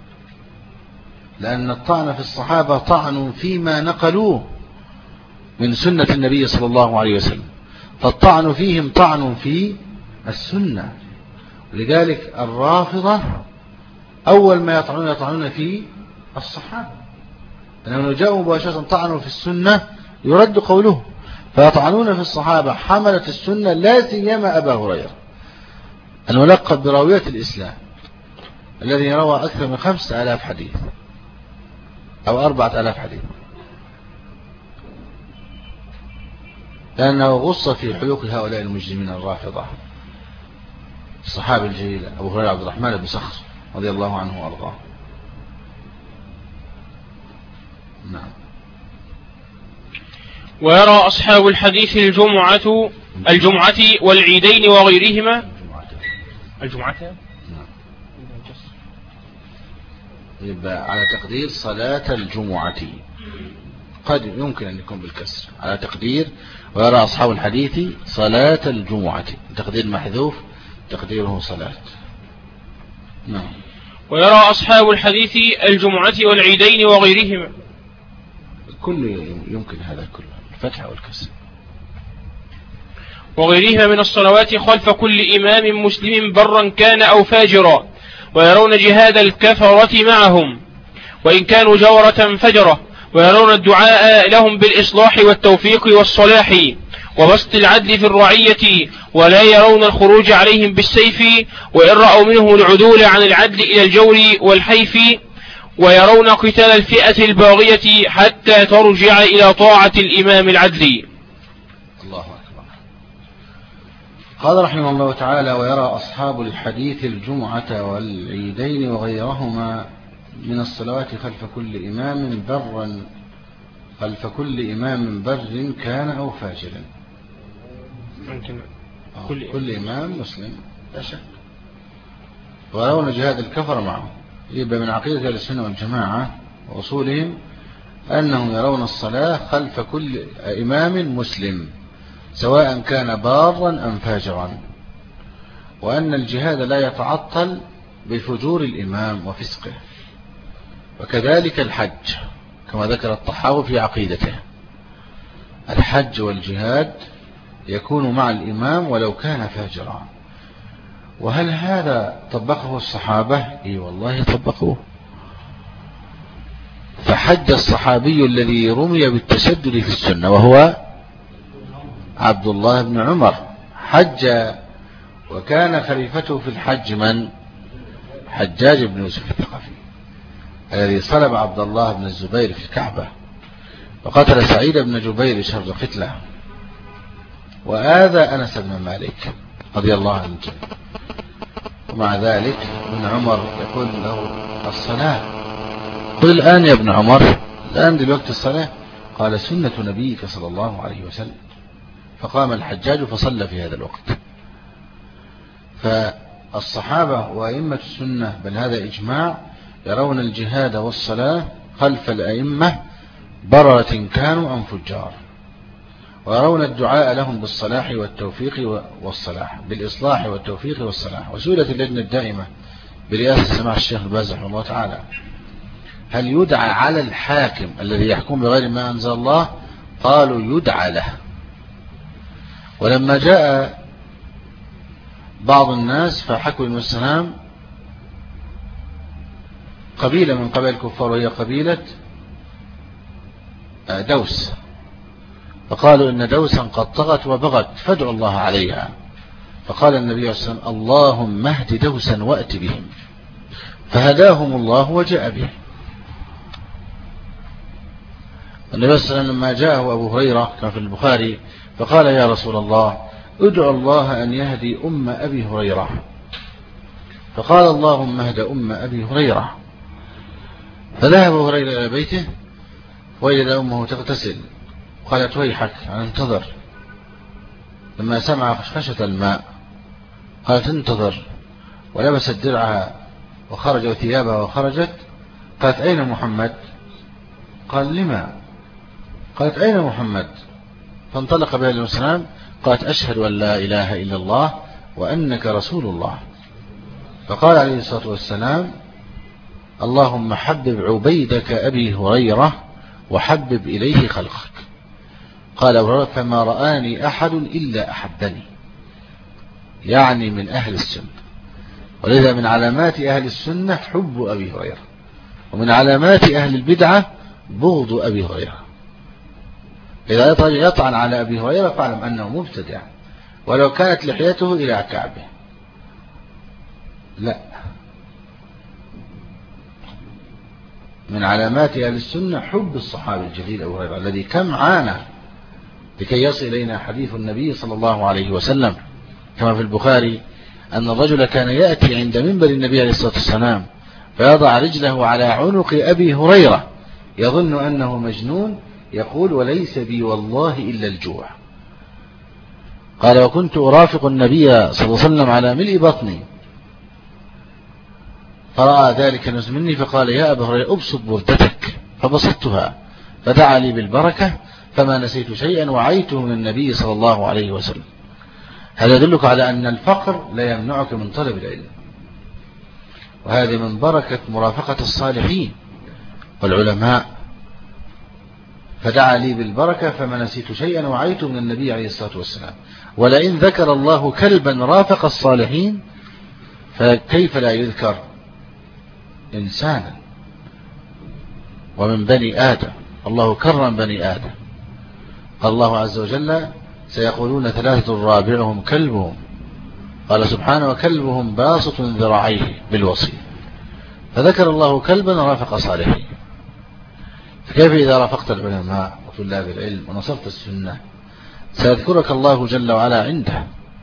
B: لأن الطعن في الصحابة طعن فيما نقلوه من سنة النبي صلى الله عليه وسلم، فالطعن فيهم طعن في السنة. لذلك الرافضة أول ما يطعنون يطعنون في الصحابة، لأنهم جاءوا مباشرة طعنوا في السنة يرد قوله، فيطعنون في الصحابة حملة السنة، لا سيما أبا هريرة الملقب براوية الإسلام الذي روى أكثر من خمسة آلاف حديث أو أربعة آلاف حديث، لأنه غص في حلوق هؤلاء المجرمين الرافضة. الصحابي الجليل أبو هريرة عبد الرحمن بن صخر رضي الله عنه وأرضاه. نعم.
A: ويرى أصحاب الحديث الجمعة الجمعة والعيدين وغيرهما الجمعة
B: نعم. يبقى على تقدير صلاة الجمعة، قد يمكن أن يكون بالكسر على تقدير ويرى أصحاب الحديث صلاة الجمعة، تقدير محذوف تقديره صلاة. نعم.
A: ويرى أصحاب الحديث الجمعة والعيدين وغيرهما،
B: كل يمكن هذا كله الفتح والكسر.
A: وغيرهما من الصلوات خلف كل إمام مسلم برا كان أو فاجرا، ويرون جهاد الكفرة معهم وإن كانوا جورة فجرة، ويرون الدعاء لهم بالإصلاح والتوفيق والصلاح وبسط العدل في الرعية، ولا يرون الخروج عليهم بالسيف، وإن رأوا منهم العدول عن العدل إلى الجور والحيف، ويرون قتال الفئة الباغية حتى ترجع إلى طاعة الإمام العدل.
B: الله أكبر. قال رحمه الله تعالى: ويرى أصحاب الحديث الجمعة والعيدين وغيرهما من الصلوات خلف كل إمام برا خلف كل إمام بر كان أو فاجر. كل, كل إمام مسلم لا شك. ويرون جهاد الكفر معه. يبقى من عقيدة أهل السنة والجماعة وأصولهم أنهم يرون الصلاة خلف كل إمام مسلم سواء كان بارا أم فاجرا، وأن الجهاد لا يتعطل بفجور الإمام وفسقه. وكذلك الحج كما ذكر الطحاوي في عقيدته، الحج والجهاد يكون مع الإمام ولو كان فاجرا، وهل هذا طبقه الصحابة؟ اي والله طبقوه. فحج الصحابي الذي رمي بالتشدد في السنة وهو عبد الله بن عمر، حج وكان خليفته في الحج من؟ حجاج بن يوسف الثقفي الذي صلب عبد الله بن الزبير في الكعبة وقتل سعيد بن جبير شر قتله وآذى أنس بن مالك رضي الله عنه. ومع ذلك ابن عمر يقول له الصلاة، قل الآن يا ابن عمر، الآن دلوقتي الصلاة. قال سنة نبيك صلى الله عليه وسلم. فقام الحجاج فصلى في هذا الوقت. فالصحابة وأئمة السنة بل هذا إجماع يرون الجهاد والصلاة خلف الأئمة بررة كانوا أم فجار، ويرون الدعاء لهم بالصلاح والتوفيق والصلاح، بالإصلاح والتوفيق والصلاح. وسئلت اللجنة الدائمة برئاسة سماحة الشيخ الباز رحمه الله تعالى هل يدعى على الحاكم الذي يحكم بغير ما أنزل الله؟ قالوا يدعى له. ولما جاء بعض الناس فحكوا ابن السلام قبيلة من قبائل الكفار وهي قبيلة دوس، فقالوا إن دوسا قد طغت وبغت فادعوا الله عليها. فقال النبي صلى الله عليه وسلم اللهم اهد دوسا وأت بهم، فهداهم الله وجاء بهم. النبي صلى الله عليه وسلم لما جاءه أبو هريرة كان في البخاري فقال يا رسول الله ادعو الله أن يهدي أم أبي هريرة، فقال اللهم اهد أم أبي هريرة. فذهب أبو هريرة إلى بيته وجد أمه تغتسل، قالت ويحك أنا انتظر. لما سمع خشخشة الماء قالت انتظر، ولبست درعها وخرج ثيابها وخرجت. قالت أين محمد؟ قال لما؟ قالت أين محمد؟ فانطلق بها الإسلام. قالت أشهد أن لا إله إلا الله وأنك رسول الله. فقال عليه الصلاة والسلام اللهم حبب عبيدك أبي هريرة وحبب إليه خلقك. قال أبو هريرة فما رآني أحد إلا أحبني، يعني من أهل السنة. ولذا من علامات أهل السنة حب أبي هريرة، ومن علامات أهل البدعة بغض أبي هريرة. إذا يطعن على أبي هريرة فاعلم أنه مبتدع ولو كانت لحيته إلى كعبه. لا، من علامات أهل السنة حب الصحابي الجليل أبو هريرة الذي كم عانى لكي يصل إلينا حديث النبي صلى الله عليه وسلم كما في البخاري أن الرجل كان يأتي عند منبر النبي عليه الصلاة والسلام فيضع رجله على عنق أبي هريرة يظن أنه مجنون، يقول وليس بي والله إلا الجوع. قال وكنت أرافق النبي صلى الله عليه وسلم على ملء بطني فرأى ذلك نزل مني فقال يا أبا هريرة أبسط بردتك، فبسطتها فدعا لي بالبركة فما نسيت شيئا وعيته من النبي صلى الله عليه وسلم. هذا يدلك على أن الفقر لا يمنعك من طلب العلم، وهذه من بركة مرافقة الصالحين والعلماء. فدعا لي بالبركة فما نسيت شيئا وعيته من النبي عليه الصلاة والسلام. ولئن ذكر الله كلبا رافق الصالحين فكيف لا يذكر إنسانا ومن بني آدم؟ الله كرم بني آدم. قال الله عز وجل سيقولون ثلاثة رابعهم كلبهم، قال سبحانه وكلبهم باسط ذراعيه بالوصي. فذكر الله كلبا رافق صالحين، فكيف إذا رافقت العلماء وطلاب العلم ونصرت السنة سيذكرك الله جل وعلا عنده.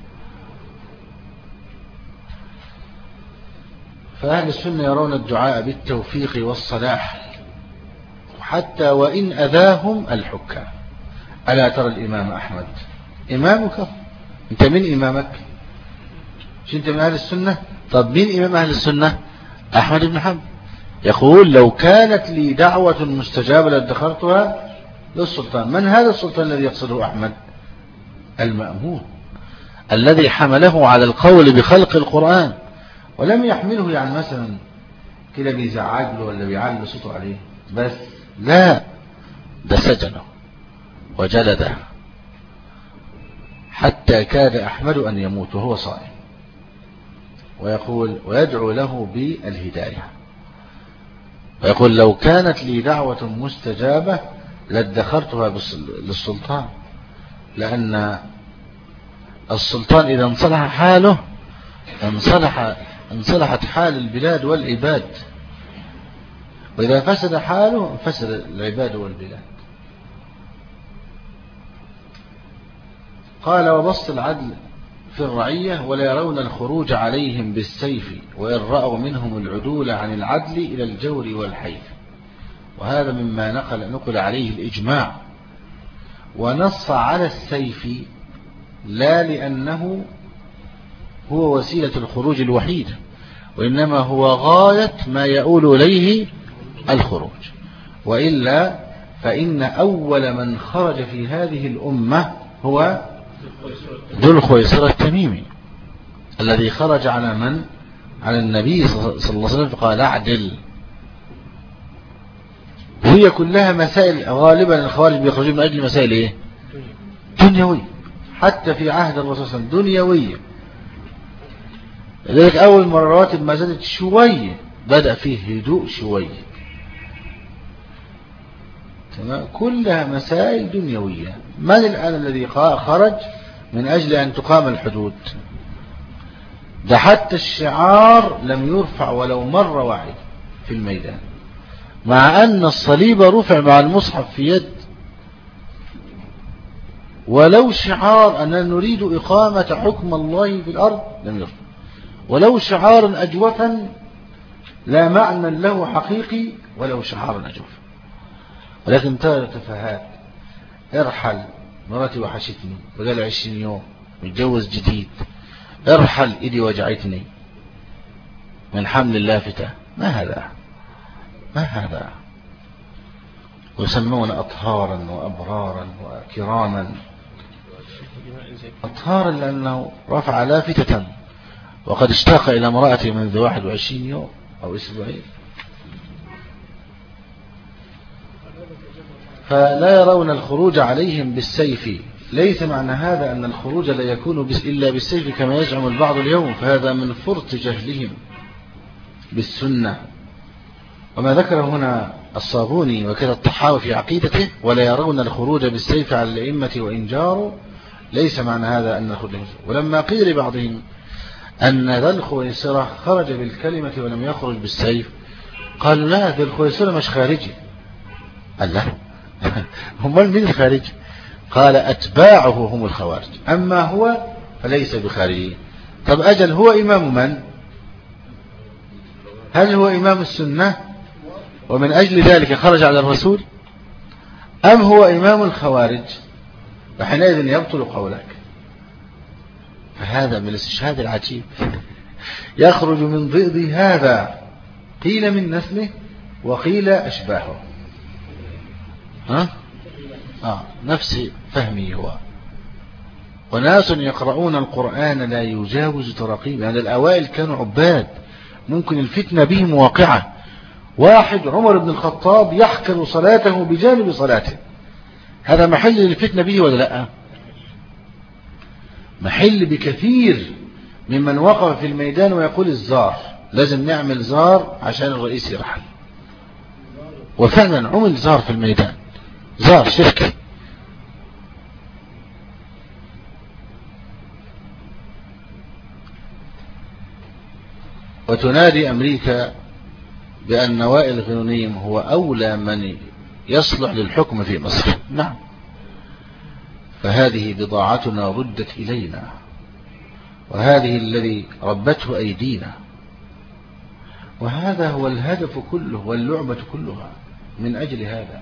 B: فأهل السنة يرون الدعاء بالتوفيق والصلاح حتى وإن أذاهم الحكام. ألا ترى الإمام أحمد إمامك؟ أنت من إمامك؟ مش أنت من أهل السنة؟ طب مين إمام أهل السنة؟ أحمد بن حنبل يقول لو كانت لي دعوة مستجابة لادخرتها للسلطان. من هذا السلطان الذي يقصده أحمد؟ المأمون الذي حمله على القول بخلق القرآن، ولم يحمله يعني مثلا كده بيزعج له ولا بيعلي صوته عليه بس، لا، ده سجنه وجلده حتى كاد أحمد أن يموت وهو صائم. ويقول ويدعو له بالهداية، ويقول لو كانت لي دعوة مستجابة لادخرتها للسلطان، لأن السلطان إذا انصلح حاله انصلح انصلحت حال البلاد والعباد، وإذا فسد حاله فسد العباد والبلاد. قال وبسط العدل في الرعية ولا يرون الخروج عليهم بالسيف وإن رأوا منهم العدول عن العدل إلى الجور والحيف. وهذا مما نقل, نقل عليه الإجماع، ونص على السيف لا لأنه هو وسيلة الخروج الوحيد، وإنما هو غاية ما يؤول إليه الخروج، وإلا فإن أول من خرج في هذه الأمة هو ذو الخويصرة التميمي الذي خرج على من؟ على النبي صلى الله عليه وسلم فقال اعدل. وهي كلها مسائل، غالبا الخوارج بيخرجون من أجل مسائل إيه؟ دنيوية، حتى في عهد الرسول صلى الله عليه وسلم دنيوية. لذلك أول مرة الرواتب ما زادت شوية بدأ فيه هدوء شوية، تمام؟ كلها مسائل دنيوية. من الآن الذي خرج من أجل أن تقام الحدود؟ ده حتى الشعار لم يرفع ولو مرة واحدة في الميدان، مع أن الصليب رفع مع المصحف في يد، ولو شعار أننا نريد إقامة حكم الله في الأرض لم يرفع، ولو شعارا أجوفا لا معنى له حقيقي ولو شعارا أجوفا. ولكن ترى تفاهات، ارحل مراتي وحشتني بقال عشرين يوم متجوز جديد، ارحل ايدي وجعتني من حمل اللافتة، ما هذا ما هذا ويسمون أطهارا وأبرارا وكراما. أطهارا لأنه رفع لافتة وقد اشتاق إلى امرأته منذ واحد وعشرين يوم أو أسبوعين، فلا يرون الخروج عليهم بالسيف. ليس معنى هذا أن الخروج لا يكون إلا بالسيف كما يزعم البعض اليوم، فهذا من فرط جهلهم بالسنة. وما ذكر هنا الصابوني وكذا الطحاوي في عقيدته ولا يرون الخروج بالسيف على الأئمة وإن جاروا، ليس معنى هذا أن الخروج. ولما قيل لبعضهم أن ذا الخويصرة خرج بالكلمة ولم يخرج بالسيف، قالوا لا، ذا الخويصرة مش خارجي. قال لا، هم من الخارج؟ قال أتباعه هم الخوارج، أما هو فليس بخارجي. طب أجل هو إمام من؟ هل هو إمام السنة ومن أجل ذلك خرج على الرسول، أم هو إمام الخوارج؟ فحينئذ يبطل قولك. فهذا من الاستشهاد العجيب، يخرج من ضئض هذا، قيل من نسله وقيل أشباهه. ها؟ آه نفس فهمي هو. وناس يقرؤون القرآن لا يجاوز تراقيب، يعني الأوائل كانوا عباد، ممكن الفتنة بهم واقعة. واحد عمر بن الخطاب يحكر صلاته بجانب صلاته، هذا محل للفتنة به ولا لا؟ محل بكثير ممن وقف في الميدان ويقول الزار، لازم نعمل زار عشان الرئيس يرحل. وفعلا عمل زار في الميدان، زار شركة. وتنادي أمريكا بأن وائل غنيم هو أولى من يصلح للحكم في مصر. نعم، فهذه بضاعتنا ردت إلينا، وهذه الذي ربته أيدينا، وهذا هو الهدف كله واللعبة كلها من أجل هذا.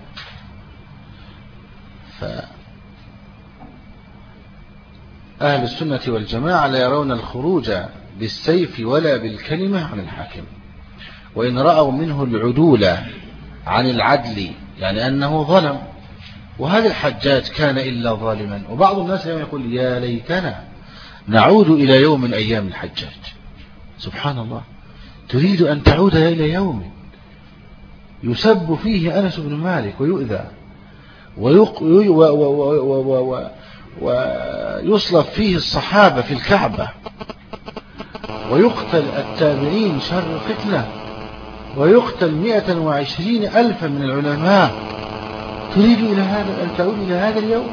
B: فأهل السنة والجماعة لا يرون الخروج بالسيف ولا بالكلمة عن الحاكم، وإن رأوا منه العدول عن العدل، يعني أنه ظلم. وهذا الحجاج كان إلا ظالما. وبعض الناس يقول يا ليتنا نعود إلى يوم من أيام الحجاج. سبحان الله، تريد أن تعود إلى يوم يسب فيه أنس بن مالك ويؤذى ويصلب فيه الصحابة في الكعبة، ويقتل التابعين شر قتلة، ويقتل مئة وعشرين ألفا من العلماء، تريد إلى هذا أن تعود إلى هذا اليوم؟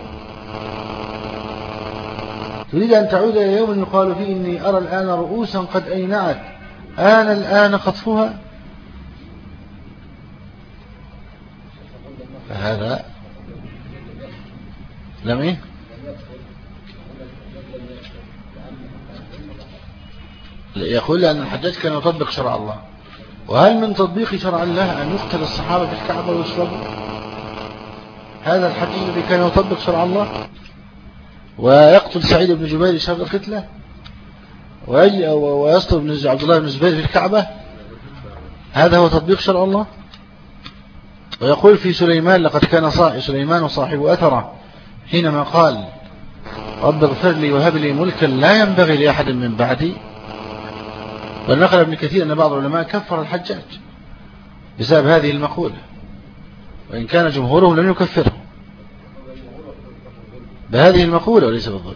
B: تريد أن تعود إلى يوم يقال فيه إني أرى الآن رؤوسا قد أينعت آن الآن قطفها؟ فهذا لم إيه؟ يقول أن الحجاج كان يطبق شرع الله. وهل من تطبيق شرع الله أن يقتل الصحابة في الكعبة ويشربوا؟ هذا الحجاج الذي كان يطبق شرع الله ويقتل سعيد بن جبير شر القتلة ويصطل عبد الله بن الزبير في الكعبة؟ هذا هو تطبيق شرع الله؟ ويقول في سليمان لقد كان صاحب سليمان صاحب أثره حينما قال رب اغفر لي وهب لي ملكا لا ينبغي لأحد من بعدي. ونقل ابن كثير أن بعض العلماء كفر الحجاج بسبب هذه المقولة، وإن كان جمهورهم لم يكفره بهذه المقولة وليس بالظلم،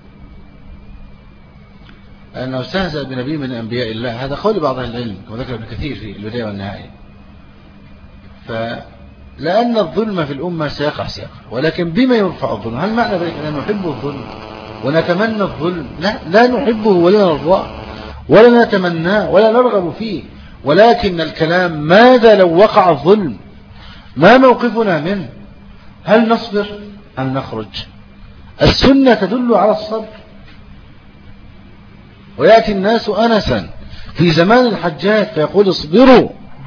B: أنه استهزأ بنبي من أنبياء الله. هذا قول بعض أهل العلم كما ذكر ابن كثير في البداية والنهاية. فلأن الظلم في الأمة سيقع سيقع، ولكن بما يرفع الظلم؟ هل معنى ذلك أن نحب الظلم ونتمنى الظلم؟ لا, لا نحبه ولا نرضاه ولا نتمناه ولا نرغب فيه، ولكن الكلام ماذا لو وقع الظلم؟ ما موقفنا منه؟ هل نصبر أم نخرج؟ السنة تدل على الصبر. ويأتي الناس أنسا في زمان الحجاج فيقول اصبروا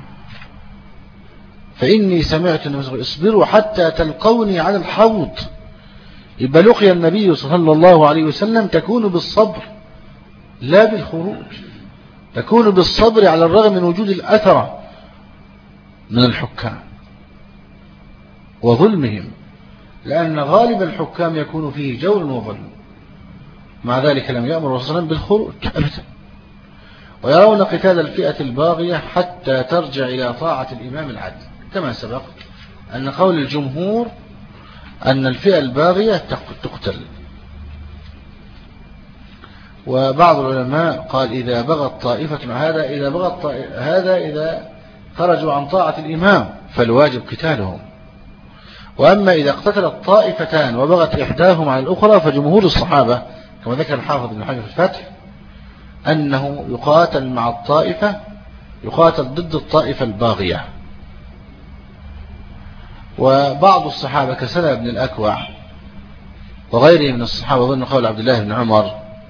B: فإني سمعت اصبروا حتى تلقوني على الحوض. يبقى لقي النبي صلى الله عليه وسلم تكون بالصبر لا بالخروج، تكون بالصبر على الرغم من وجود الأثر من الحكام وظلمهم، لأن غالب الحكام يكون فيه جور وظلم. مع ذلك لم يأمر صلى الله عليه وسلم بالخروج أبدا. ويرون قتال الفئة الباغية حتى ترجع إلى طاعة الإمام العدل، كما سبق أن قول الجمهور أن الفئة الباغية تقتل. وبعض العلماء قال إذا بغت طائفة هذا إذا بغت طائفة هذا إذا خرجوا عن طاعة الإمام فالواجب قتالهم. وأما إذا اقتتلت طائفتان وبغت إحداهم على الأخرى فجمهور الصحابة كما ذكر الحافظ ابن حجر في الفتح أنه يقاتل مع الطائفة يقاتل ضد الطائفة الباغية. وبعض الصحابة كسلمة بن الأكوع وغيره من الصحابة ظن قول عبد الله بن عمر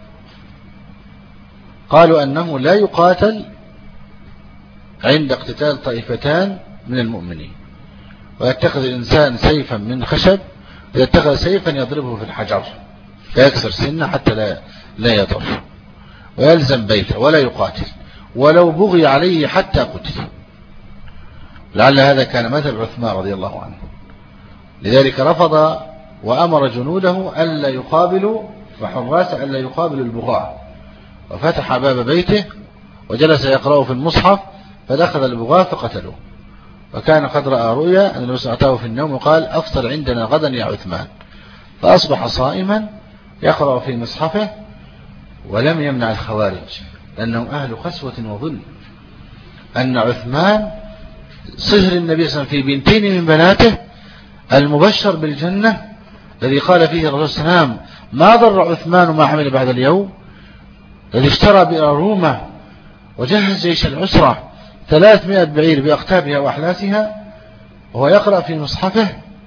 B: قالوا أنه لا يقاتل عند اقتتال طائفتان من المؤمنين، ويتخذ الإنسان سيفا من خشب ويتخذ سيفا يضربه في الحجر فيكسر سنه حتى لا, لا يضر، ويلزم بيته ولا يقاتل ولو بغي عليه حتى قتل. لعل هذا كان مذهب عثمان رضي الله عنه، لذلك رفض وأمر جنوده ألا يقابلوا وحراس ألا يقابلوا البغاة، وفتح باب بيته وجلس يقرأ في المصحف فدخل البغاة فقتلوه. وكان قد رأى رؤيا أن النبي صلى الله عليه وسلم في النوم وقال أفطر عندنا غدا يا عثمان، فأصبح صائما يقرأ في مصحفه ولم يمنع الخوارج لأنهم أهل قسوة وظلم. أن عثمان صهر النبي صلى الله عليه وسلم في بنتين من بناته المبشر بالجنة الذي قال فيه الرسول صلى الله عليه وسلم ما ضر عثمان ما حمل بعد اليوم، الذي اشترى بئر رومة وجهز جيش العسرة ثلاثمائة بعير بأقتابها وأحلاسها وهو يقرأ في مصحفه،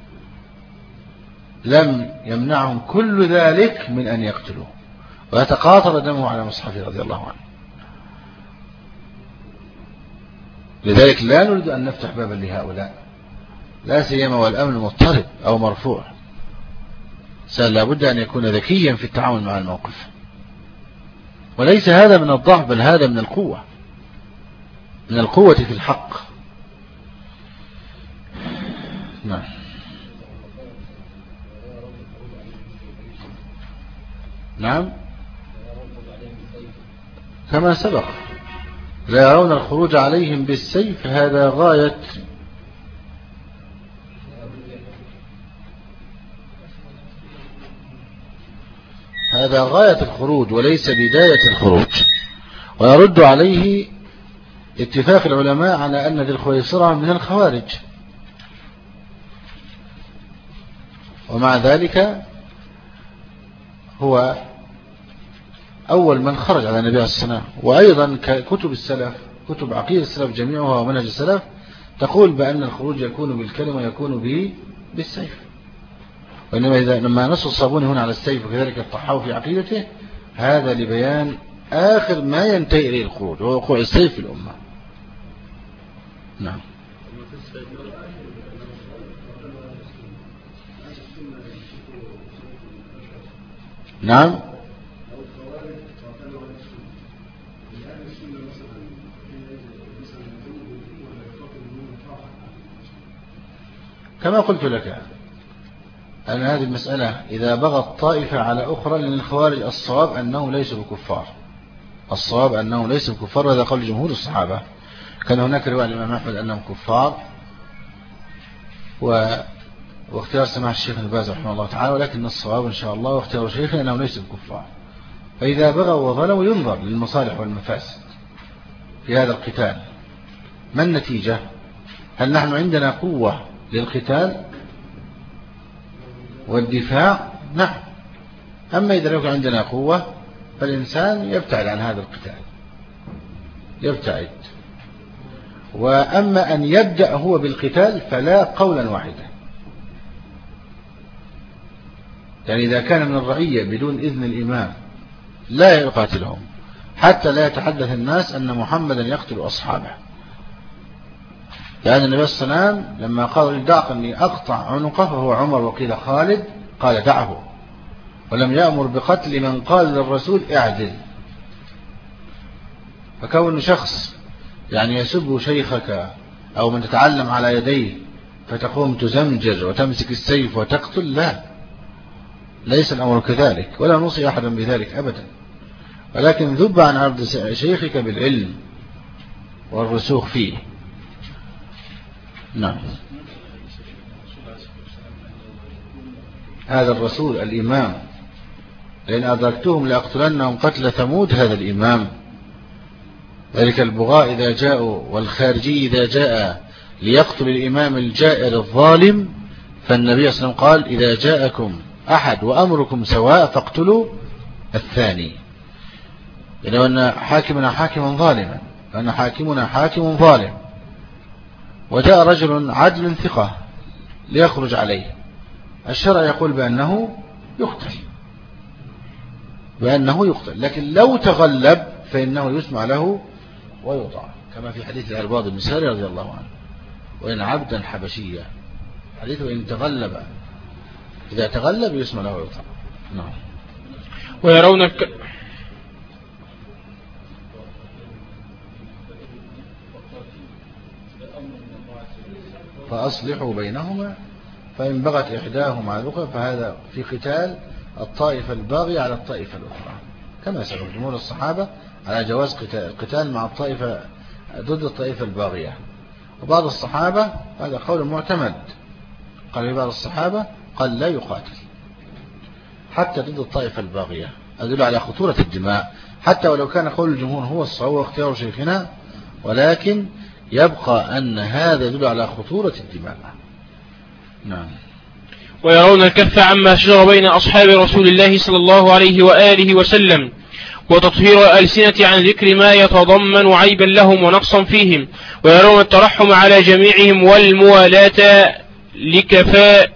B: لم يمنعهم كل ذلك من أن يقتلوه ويتقاطر دمه على مصحفه رضي الله عنه. لذلك لا نريد أن نفتح بابا لهؤلاء، لا سيما والأمن مضطرب أو مرفوع. سأل لابد أن يكون ذكيا في التعامل مع الموقف، وليس هذا من الضعف بل هذا من القوة، من القوة في الحق. نعم. نعم كما سبق لا يرون الخروج عليهم بالسيف، هذا غاية هذا غاية الخروج وليس بداية الخروج. ويرد عليه اتفاق العلماء على أن ذي الخويصرة من الخوارج، ومع ذلك هو أول من خرج على النبي عليه الصلاة والسلام. وأيضا كتب السلف، كتب عقيدة السلف جميعها ومنهج السلف تقول بأن الخروج يكون بالكلمة ويكون به بالسيف. وإنما إذا لما نص الصابون هنا على السيف وكذلك الطحاوي في عقيدته، هذا لبيان آخر ما ينتهي إليه الخروج وهو وقوع السيف في الأمة. نعم. نعم. كما قلت لك أن هذه المسألة إذا بغت طائفة على أخرى، لأن الخوارج الصواب أنه ليس بكفار، الصواب أنه ليس بكفار، وهذا قول جمهور الصحابة. كان هناك رواية الإمام أحمد أنهم كفار، و... واختيار سماحة الشيخ ابن باز رحمه الله تعالى، ولكن الصواب إن شاء الله واختيار شيخنا أنهم ليسوا بكفار. فإذا بغوا وظلموا ينظر للمصالح والمفاسد في هذا القتال. ما النتيجة؟ هل نحن عندنا قوة للقتال والدفاع؟ نعم. أما إذا لو كان عندنا قوة فالإنسان يبتعد عن هذا القتال، يبتعد. وأما أن يبدأ هو بالقتال فلا قولا واحدا. يعني إذا كان من الرعية بدون إذن الإمام لا يقاتلهم حتى لا يتحدث الناس أن محمدا يقتل أصحابه. لأن النبي صلى الله عليه وسلم لما قال دعك أني أقطع عنقه وهو عمر وقيل خالد، قال دعه، ولم يأمر بقتل من قال للرسول اعدل. فكون شخص يعني يسب شيخك أو من تتعلم على يديه فتقوم تزمجر وتمسك السيف وتقتل، لا، ليس الأمر كذلك، ولا نوصي أحدا بذلك أبدا، ولكن ذب عن عرض شيخك بالعلم والرسوخ فيه. نعم. هذا الرسول الإمام، لأن أدركتهم لأقتلنهم قتل ثمود، هذا الإمام. ذلك البغاء إذا جاءوا والخارجي إذا جاء ليقتل الإمام الجائر الظالم، فالنبي صلى الله عليه وسلم قال إذا جاءكم أحد وأمركم سواء فاقتلوا الثاني. لأن أن حاكمنا حاكما ظالما، لأن حاكمنا حاكم ظالم، وجاء رجل عدل ثقة ليخرج عليه، الشرع يقول بأنه يقتل، بأنه يقتل، لكن لو تغلب فإنه يسمع له ويطاع، كما في حديث العرباض بن ساري رضي الله عنه: وإن عبدا حبشيا، حديث وإن تغلب، إذا تغلب يسمع له ويطاع. نعم.
A: ويرون الك...
B: فأصلحوا بينهما فإن بغت إحداهما على الأخرى فهذا في قتال الطائفة الباغية على الطائفة الأخرى، كما سبق جمهور الصحابة على جواز القتال مع الطائفة ضد الطائفة الباغية. وبعض الصحابة، هذا قول معتمد، قال بعض الصحابة قال لا يقاتل حتى ضد الطائفة الباغية، أدل على خطورة الدماء، حتى ولو كان قول الجمهور هو الصواب واختيار شيخنا، ولكن يبقى أن هذا يدل على خطورة الدماء. نعم.
A: ويرون الكف عما شجر بين أصحاب رسول الله صلى الله عليه وآله وسلم، وتطهير الألسنة عن ذكر ما يتضمن عيبا لهم ونقصا فيهم، ويرون الترحم على جميعهم والموالاة لكفاء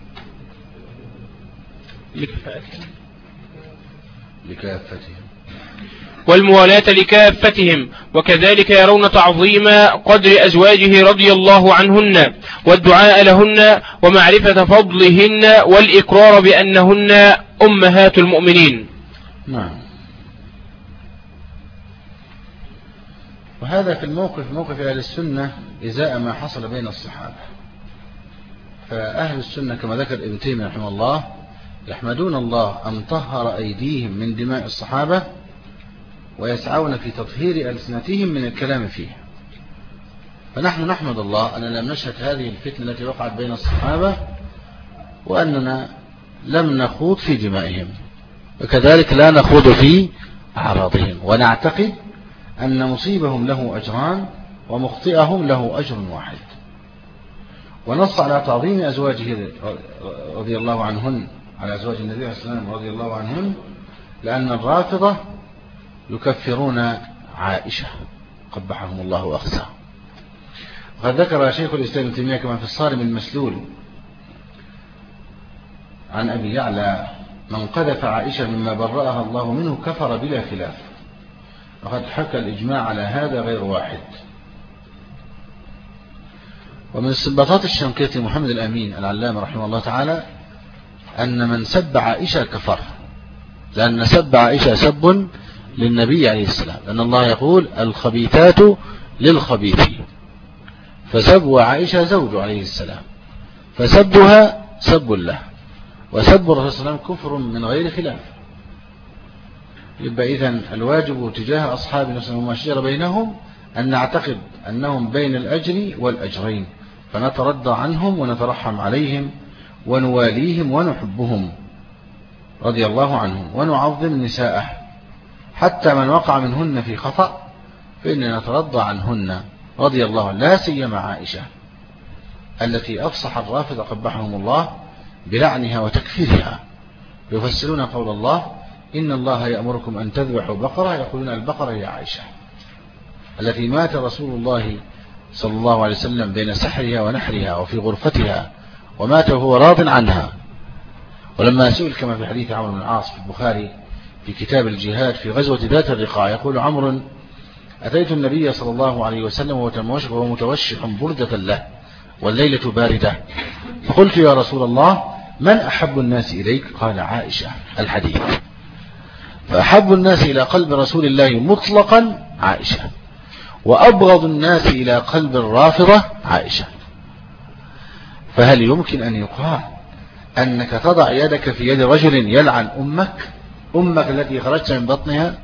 B: لكافتهم
A: والموالاة لكافتهم، وكذلك يرون تعظيم قدر أزواجه رضي الله عنهن، والدعاء لهن، ومعرفة فضلهن، والإقرار بأنهن أمهات المؤمنين.
B: نعم. وهذا في الموقف موقف أهل السنة إزاء ما حصل بين الصحابة. فأهل السنة كما ذكر ابن تيمية رحمه الله يحمدون الله أن طهر أيديهم من دماء الصحابة، ويسعون في تطهير ألسنتهم من الكلام فيه. فنحن نحمد الله أننا لم نشهد هذه الفتنة التي وقعت بين الصحابة، وأننا لم نخوض في دمائهم، وكذلك لا نخوض في أعراضهم، ونعتقد أن مصيبهم له أجران ومخطئهم له أجر واحد. ونص على تعظيم أزواجه رضي الله عنهن، على أزواج النبي صلى الله عليه وسلم رضي الله عنهن، لأن الرافضة يكفرون عائشة قبحهم الله وأخزاهم. وقد ذكر شيخ الإسلام ابن تيمية كما في الصارم المسلول عن أبي يعلى: من قذف عائشة مما برأها الله منه كفر بلا خلاف. وقد حكى الإجماع على هذا غير واحد. ومن استنباطات الشنقيطي محمد الأمين العلامة رحمه الله تعالى أن من سب عائشة كفر، لأن سب عائشة سب للنبي عليه السلام، لأن الله يقول: الخبيثات للخبيثين، فسب عائشة زوج عليه السلام، فسبها سب له، وسب الرسول صلى الله عليه وسلم كفر من غير خلاف. يبقى إذن الواجب تجاه أصحاب النبي صلى الله عليه وسلم وما شجر بينهم أن نعتقد أنهم بين الأجر والأجرين، فنترضى عنهم ونترحم عليهم ونواليهم ونحبهم رضي الله عنهم، ونعظم نساءه، حتى من وقع منهن في خطأ فإننا نترضى عنهن رضي الله عنه، لا سيما عائشة التي أفصح الرافضة قبحهم الله بلعنها وتكفيرها. يفسرون قول الله: إن الله يأمركم أن تذبحوا بقرة، يقولون البقرة هي عائشة التي مات رسول الله صلى الله عليه وسلم بين سحرها ونحرها وفي غرفتها، ومات وهو راض عنها. ولما سئل كما في حديث عمرو بن العاص في البخاري في كتاب الجهاد في غزوة ذات الرقاع، يقول عمرو: أتيت النبي صلى الله عليه وسلم وهو متوشح بردة له والليلة باردة، فقلت: يا رسول الله، من أحب الناس إليك؟ قال: عائشة. الحديث. فأحب الناس إلى قلب رسول الله مطلقا عائشة، وأبغض الناس إلى قلب الرافضة عائشة. فهل يمكن أن يقال أنك تضع يدك في يد رجل يلعن أمك أمك التي خرجت من بطنها؟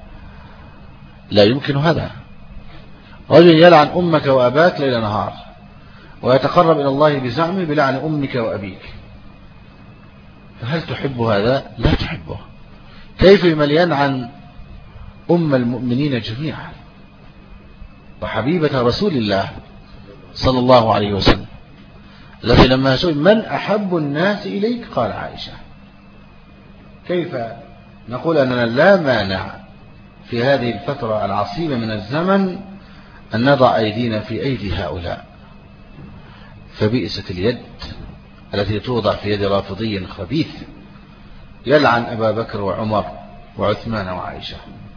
B: لا يمكن هذا. رجل يلعن أمك وأباك ليل نهار، ويتقرب إلى الله بزعمه بلعن أمك وأبيك، فهل تحب هذا؟ لا تحبه. كيف من يلعن أم المؤمنين جميعا وحبيبة رسول الله صلى الله عليه وسلم، التي لما سئل من أحب الناس إليك قال عائشة؟ كيف نقول أننا لا مانع في هذه الفترة العصيبة من الزمن أن نضع أيدينا في أيدي هؤلاء؟ فبئست اليد التي توضع في يد رافضي خبيث يلعن أبا بكر وعمر وعثمان وعائشة.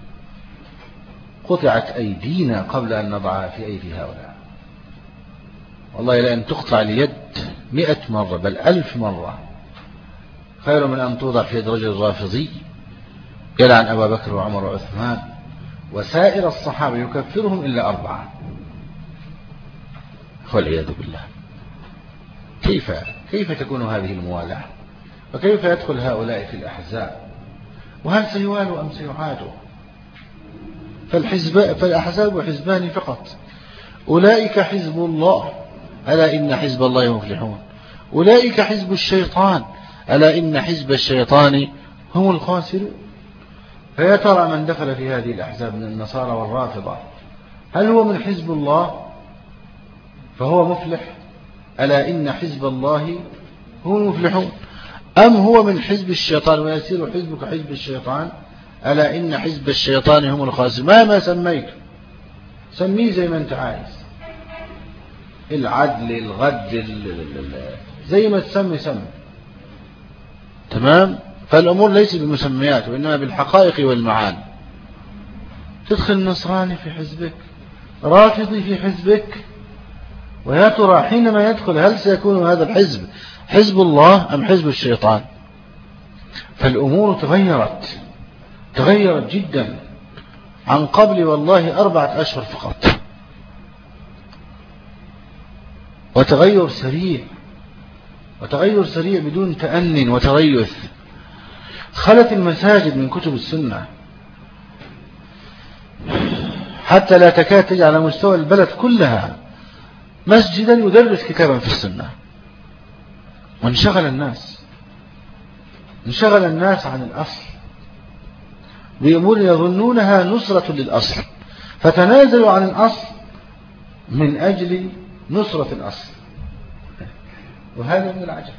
B: قطعت أيدينا قبل أن نضعها في أيدي هؤلاء. والله لأن تقطع اليد مئة مرة بل ألف مرة خير من أن توضع في يد رجل رافضي يلعن أبا بكر وعمر وعثمان وسائر الصحابة يكفرهم إلا أربعة، والعياذ بالله. كيف كيف تكون هذه الموالاة؟ وكيف يدخل هؤلاء في الأحزاب؟ وهل سيوالوا أم سيعادوا؟ فالحزب فالأحزاب حزبان فقط: أولئك حزب الله ألا إن حزب الله مفلحون، أولئك حزب الشيطان ألا إن حزب الشيطان هم الخاسرون. فيا ترى من دخل في هذه الأحزاب من النصارى والرافضة هل هو من حزب الله فهو مفلح ألا إن حزب الله هم المفلحون، أم هو من حزب الشيطان ويسير حزبك حزب الشيطان ألا إن حزب الشيطان هم الخاسرون؟ ما ما سميت سميه زي ما أنت عايز، العدل الغد زي ما تسمي سمي، تمام؟ فالأمور ليس بالمسميات وإنما بالحقائق والمعاني. تدخل نصراني في حزبك، رافضي في حزبك، ويا ترى حينما يدخل هل سيكون هذا الحزب حزب الله أم حزب الشيطان؟ فالأمور تغيرت تغيرت جدا عن قبل والله أربعة أشهر فقط، وتغير سريع وتغير سريع بدون تأنٍ وتريث. خلت المساجد من كتب السنة حتى لا تكاد تجعل على مستوى البلد كلها مسجدا يدرس كتابا في السنة، وانشغل الناس انشغل الناس عن الأصل بأمور يظنونها نصرة للأصل، فتنازلوا عن الأصل من أجل نصرة الأصل، وهذا من العجب.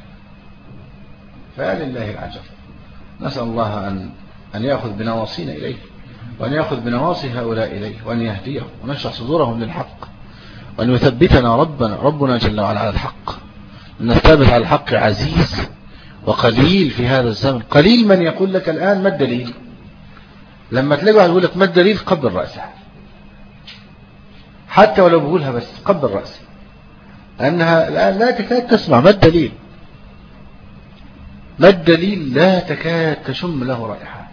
B: فلله العجب. نسأل الله أن أن يأخذ بنواصينا إليه، وأن يأخذ بنواصي هؤلاء إليه، وأن يهديهم ونشرح صدورهم للحق، وأن يثبتنا ربنا ربنا جل وعلا على الحق. أن الثابت على الحق عزيز وقليل في هذا الزمن. قليل من يقول لك الآن ما الدليل. لما تلاقوا يقول لك ما الدليل قبل رأسه، حتى ولو بقولها بس قبل رأسه، أنها الآن لا تكاد تسمع ما الدليل. ما الدليل لا تكاد تشم له رائحة.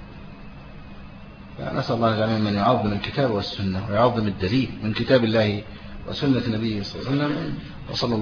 B: نسأل الله جميعا من يعظم الكتاب والسنة ويعظم الدليل من كتاب الله وسنة نبيه صلى الله عليه وسلم. وصلى الله